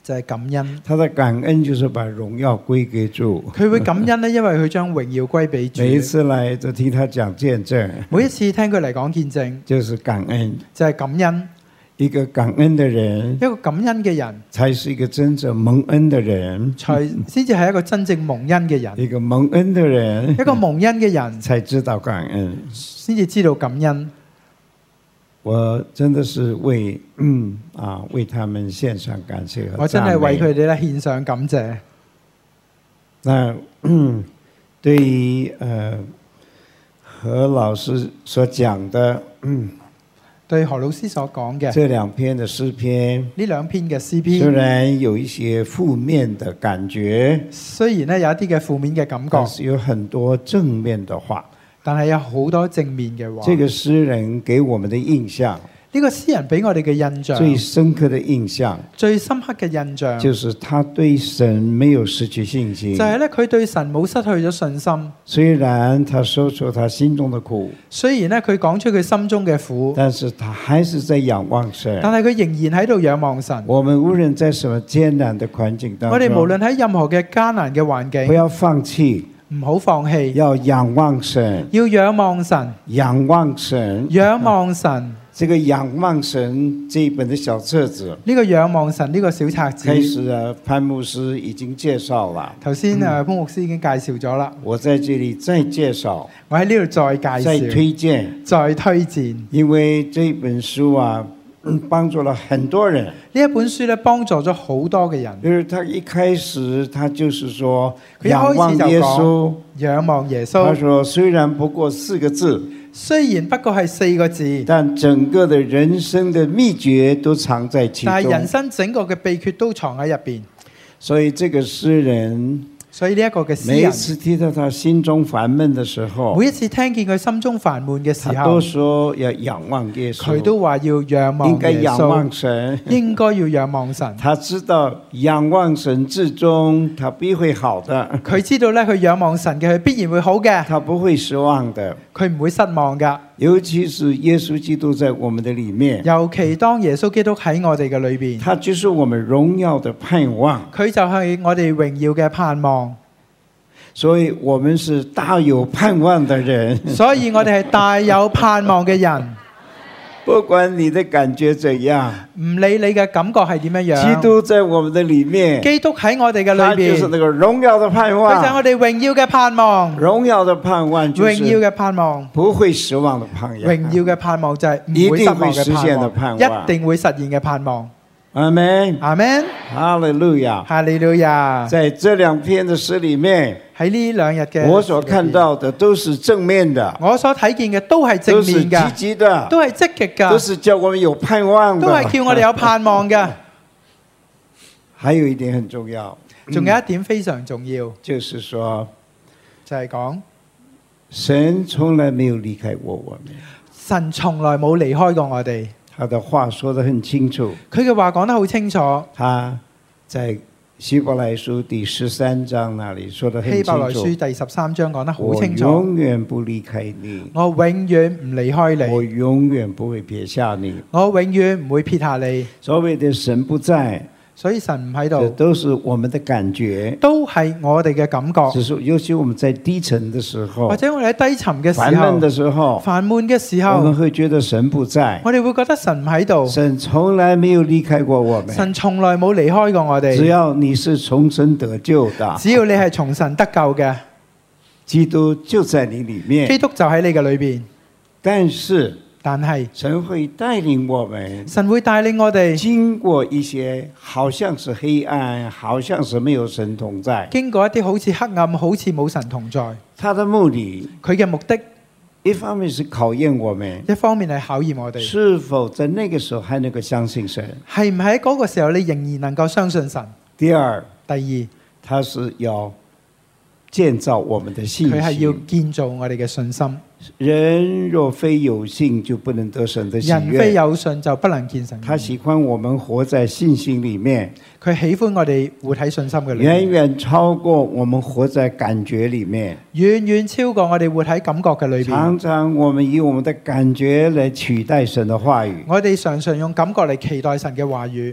就係感恩。 他的感恩就是把榮耀歸給主。 佢會感恩呢，因為佢將榮耀歸俾主。 每一次來就聽他講見證， 每一次聽佢嚟講見證， 就是感恩。 就係感恩。 一個感恩的人， 一個感恩嘅人， 才是一個真正蒙恩的人， 才先至係一個真正蒙恩嘅人。 一個蒙恩的人， 一個蒙恩嘅人， 才知道感恩， 先至知道感恩。 我真的是為嗯啊為他們獻上感謝和讚美。 我真係為佢哋咧獻上感謝。 那嗯對於呃何老師所講的嗯。 對何老師所講嘅這兩篇的詩篇， 呢兩篇嘅詩篇， 雖然有一些負面的感覺， 雖然咧有一啲嘅負面嘅感覺， 但是有很多正面的話， 但係有好多正面嘅話。 這個詩人給我們的印象， 呢個詩人俾我哋嘅印象， 最深刻的印象， 最深刻嘅印象， 就是他對神沒有失去信心。 就係咧，佢對神冇失去咗信心。 雖然他說出他心中的苦， 雖然咧佢講出佢心中嘅苦， 但是他還是在仰望神。 但係佢仍然喺度仰望神。 我們無論在什麼艱難的環境當中， 我哋無論喺任何嘅艱難嘅環境， 不要放棄， 唔好放棄， 要仰望神， 要仰望神， 仰望神， 仰望神。 這個仰望神這一本的小冊子， 呢個仰望神呢個小冊子， 開始啊，潘牧師已經介紹了。 頭先啊，潘牧師已經介紹咗啦。 我在這裡再介紹， 我喺呢度再介再紹， 推薦， 再推薦。 因為這本書啊，幫助了很多人。 呢一本書咧，幫助咗好多嘅人。 就是他一開始，他就是說佢一開始仰望耶穌， 仰望耶穌。 他說雖然不過四個字， 雖然不過係四個字， 但整個的人生的秘訣都藏在其中。 但係人生整個嘅秘訣都藏喺入邊。 所以這個詩人， 所以呢一個嘅詩每一人， 次聽到他心中煩悶的時候， 每一次聽見佢心中煩悶嘅時候， 他都說要仰望耶穌， 佢都話要仰望應該耶仰望穌， 神， 應該要仰望神。 他知道仰望神至終，他必會好的， 佢知道咧，佢仰望神嘅，佢必然會好嘅， 他不會失望的。 佢唔會失望噶。 尤其是耶穌基督在我們的裡面， 尤其當耶穌基督喺我哋嘅裏邊， 他就是我們榮耀的盼望。 佢就係我哋榮耀嘅盼望。 所以我們是大有盼望的人。 所以我哋係大有盼望嘅人。 不管你的感覺怎樣， 唔理你嘅感覺係點樣樣， 基督在我們的裡面， 基督喺我哋嘅他裏邊， 就是那個榮耀的盼佢就係望。 我哋榮耀嘅盼望。 榮耀的盼望就榮耀是嘅盼望， 不會失望的盼望。 榮耀嘅盼望就係唔會失望嘅盼望，一定會實現嘅盼望。 阿們， 阿們， 哈利路亞， 哈利路亞。 在這兩篇的詩裡面， 喺呢兩日嘅， 我所看到的都是正面的， 我所睇見嘅都係正都是積面嘅， 極的， 都係積極都嘅， 是叫我們有盼望的， 都係叫我哋有盼望嘅。 還有一點很重要， 仲有一點非常重要， 就是說， 就係講神從來沒有離開過我們， 神從來冇離開過我哋。 他的話說得很清楚， 佢嘅話講得好清楚。 他在希伯來書第十三章那裡說得很清楚， 希伯來書第十三章講得好我清楚， 永遠不離開你， 我永遠唔離開我你， 永遠不會撇下你。 我永遠唔會撇下你。 所謂的神不在， 所以神唔喺這度， 都是我們的感覺， 都係我哋嘅感覺， 只是尤其我們在低沉的時候， 或者我哋喺低沉嘅時煩悶候、 的時候， 煩悶嘅時我們候， 會覺得神不在， 我哋會覺得神唔喺度。 神從來沒有離開過我們。 神從來冇離開過我只哋。 要你是重生得救的， 只要你係從神得救嘅， 基督就在你裡面。 基督就喺你嘅裏邊。 但是但係神會帶領我們神會帶領我哋經過一些好像是黑暗，好像是沒有神同在。 經過一啲好似黑暗、好似冇神同在。 他的目的， 佢嘅目的一方面是考驗我們一方面係考驗我哋， 是否在那個時候還能夠相信神。 係唔係喺嗰個時候你仍然能夠相信神？ 第二， 第二， 他是要建造我們的信佢係要心。 建造我哋嘅信心。 人若非有信，就不能得神的喜人非悅。 有信就不能見神。 他喜歡我們活在信心裡面， 佢喜歡我哋活喺信心嘅裏遠面， 遠超過我們活在感覺裡面。 遠遠超過我哋活喺感覺嘅裏邊。 常常我們以我們的感覺來取代神的話語。 我哋常常用感覺嚟期待神嘅話語。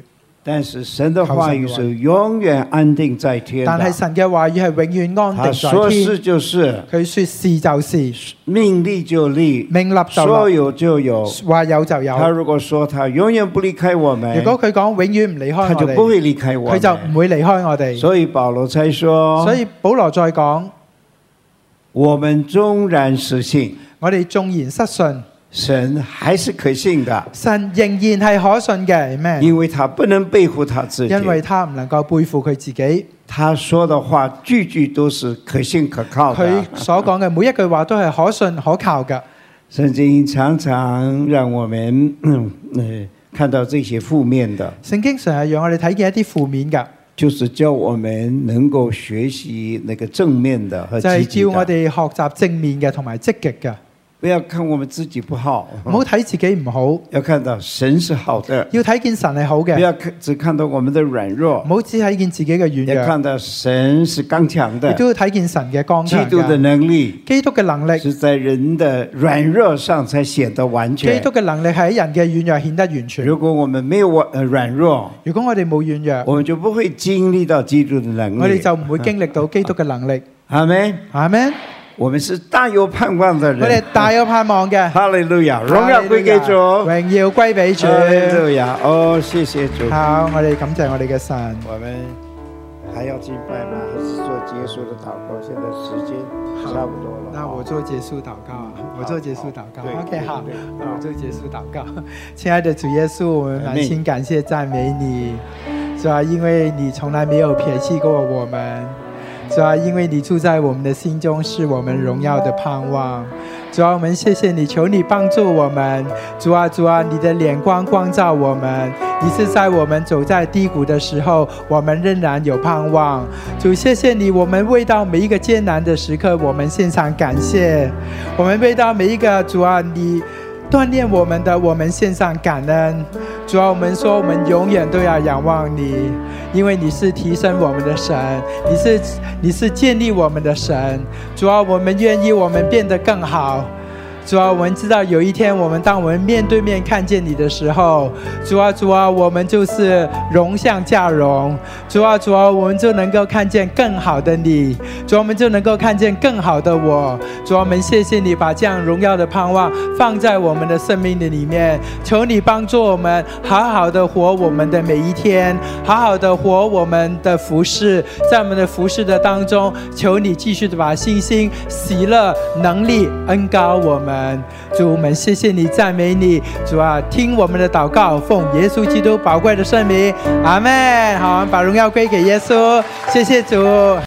但是神的話語是永遠安定在天的。 但係神嘅話語係永遠安定在天。 他說是就是， 佢說是就是， 命立就立， 命立就立， 說有就有， 話有就有。 他如果說他永遠不離開我們， 如果佢講永遠唔離開我哋， 他就不會離開我們， 佢就唔會離開我哋。 所以保羅才說， 所以保羅再講， 我們縱然失信， 我哋縱然失信， 神還是可信的， 神仍然係可信嘅，咩？ 因為他不能背負他自己， 因為他唔能夠背負佢自己。 他說的話句句都是可信可靠的， 佢所講嘅每一句話都係可信可靠嘅。 聖經常常讓我們、嗯呃、看到這些負面的， 聖經常係讓我哋睇見一啲負面嘅， 就是叫我們能夠學習那個正面的和積極的， 就係叫我哋學習正面嘅同埋積極嘅。 不要看我們自己不好， 唔好睇自己唔好， 要看到神是好的， 要睇見神係好嘅。 不要只看到我們的軟弱， 唔好只睇見自己嘅軟弱， 要看到神是剛強的， 亦都要睇見神嘅剛強嘅。 基督的能力， 基督嘅能力是在人的軟弱上才顯得完全。 基督嘅能力係喺人嘅軟弱顯得完全。 如果我們沒有軟弱， 如果我哋冇軟弱， 我們就不會經歷到基督的能力， 我哋就唔會經歷到基督嘅能力。 阿們， 阿們。 我們是大有盼望的人， 我哋大有盼望嘅。 哈利路亞，榮耀歸給主， 榮耀歸俾主。 哈利路亞，哦，謝謝主。 好，我哋感謝我哋嘅神。 我們還要敬拜嗎？還是做結束的禱告？現在時間差不多了。 那我做結束禱告，我做結束禱告。OK， 好，我做結束禱告。親愛的主耶穌，我們滿心感謝讚美你，主啊，因為你從來沒有撇棄過我們。主啊，因為你住在我們的心中，是我們榮耀的盼望。主啊，我們謝謝你，求你幫助我們。主啊，主啊，你的臉光光照我們。你是在我們走在低谷的時候，我們仍然有盼望。主，謝謝你，我們為到每一個艱難的時刻，我們獻上感謝。我們為到每一個，主啊，你鍛鍊我們的，我們獻上感恩。主啊，我們說我們永遠都要仰望你，因為你是提升我們的神，你是你是建立我們的神。主啊，我們願意我們變得更好。主啊，我們知道有一天我們當我們面對面看見你的時候，主啊主啊，我們就是榮相加榮。主啊主啊，我們就能夠看見更好的你，主啊，我們就能夠看見更好的我。主啊，我們謝謝你把這樣榮耀的盼望放在我們的生命的裡面，求你幫助我們好好的活我們的每一天，好好的活我們的服事，在我們的服事的當中，求你繼續的把信心、喜樂、能力恩膏我們。主，我們謝謝你，讚美你。主啊，聽我們的禱告，奉耶穌基督寶貴的聖名，阿們。好，把榮耀歸給耶穌，謝謝主。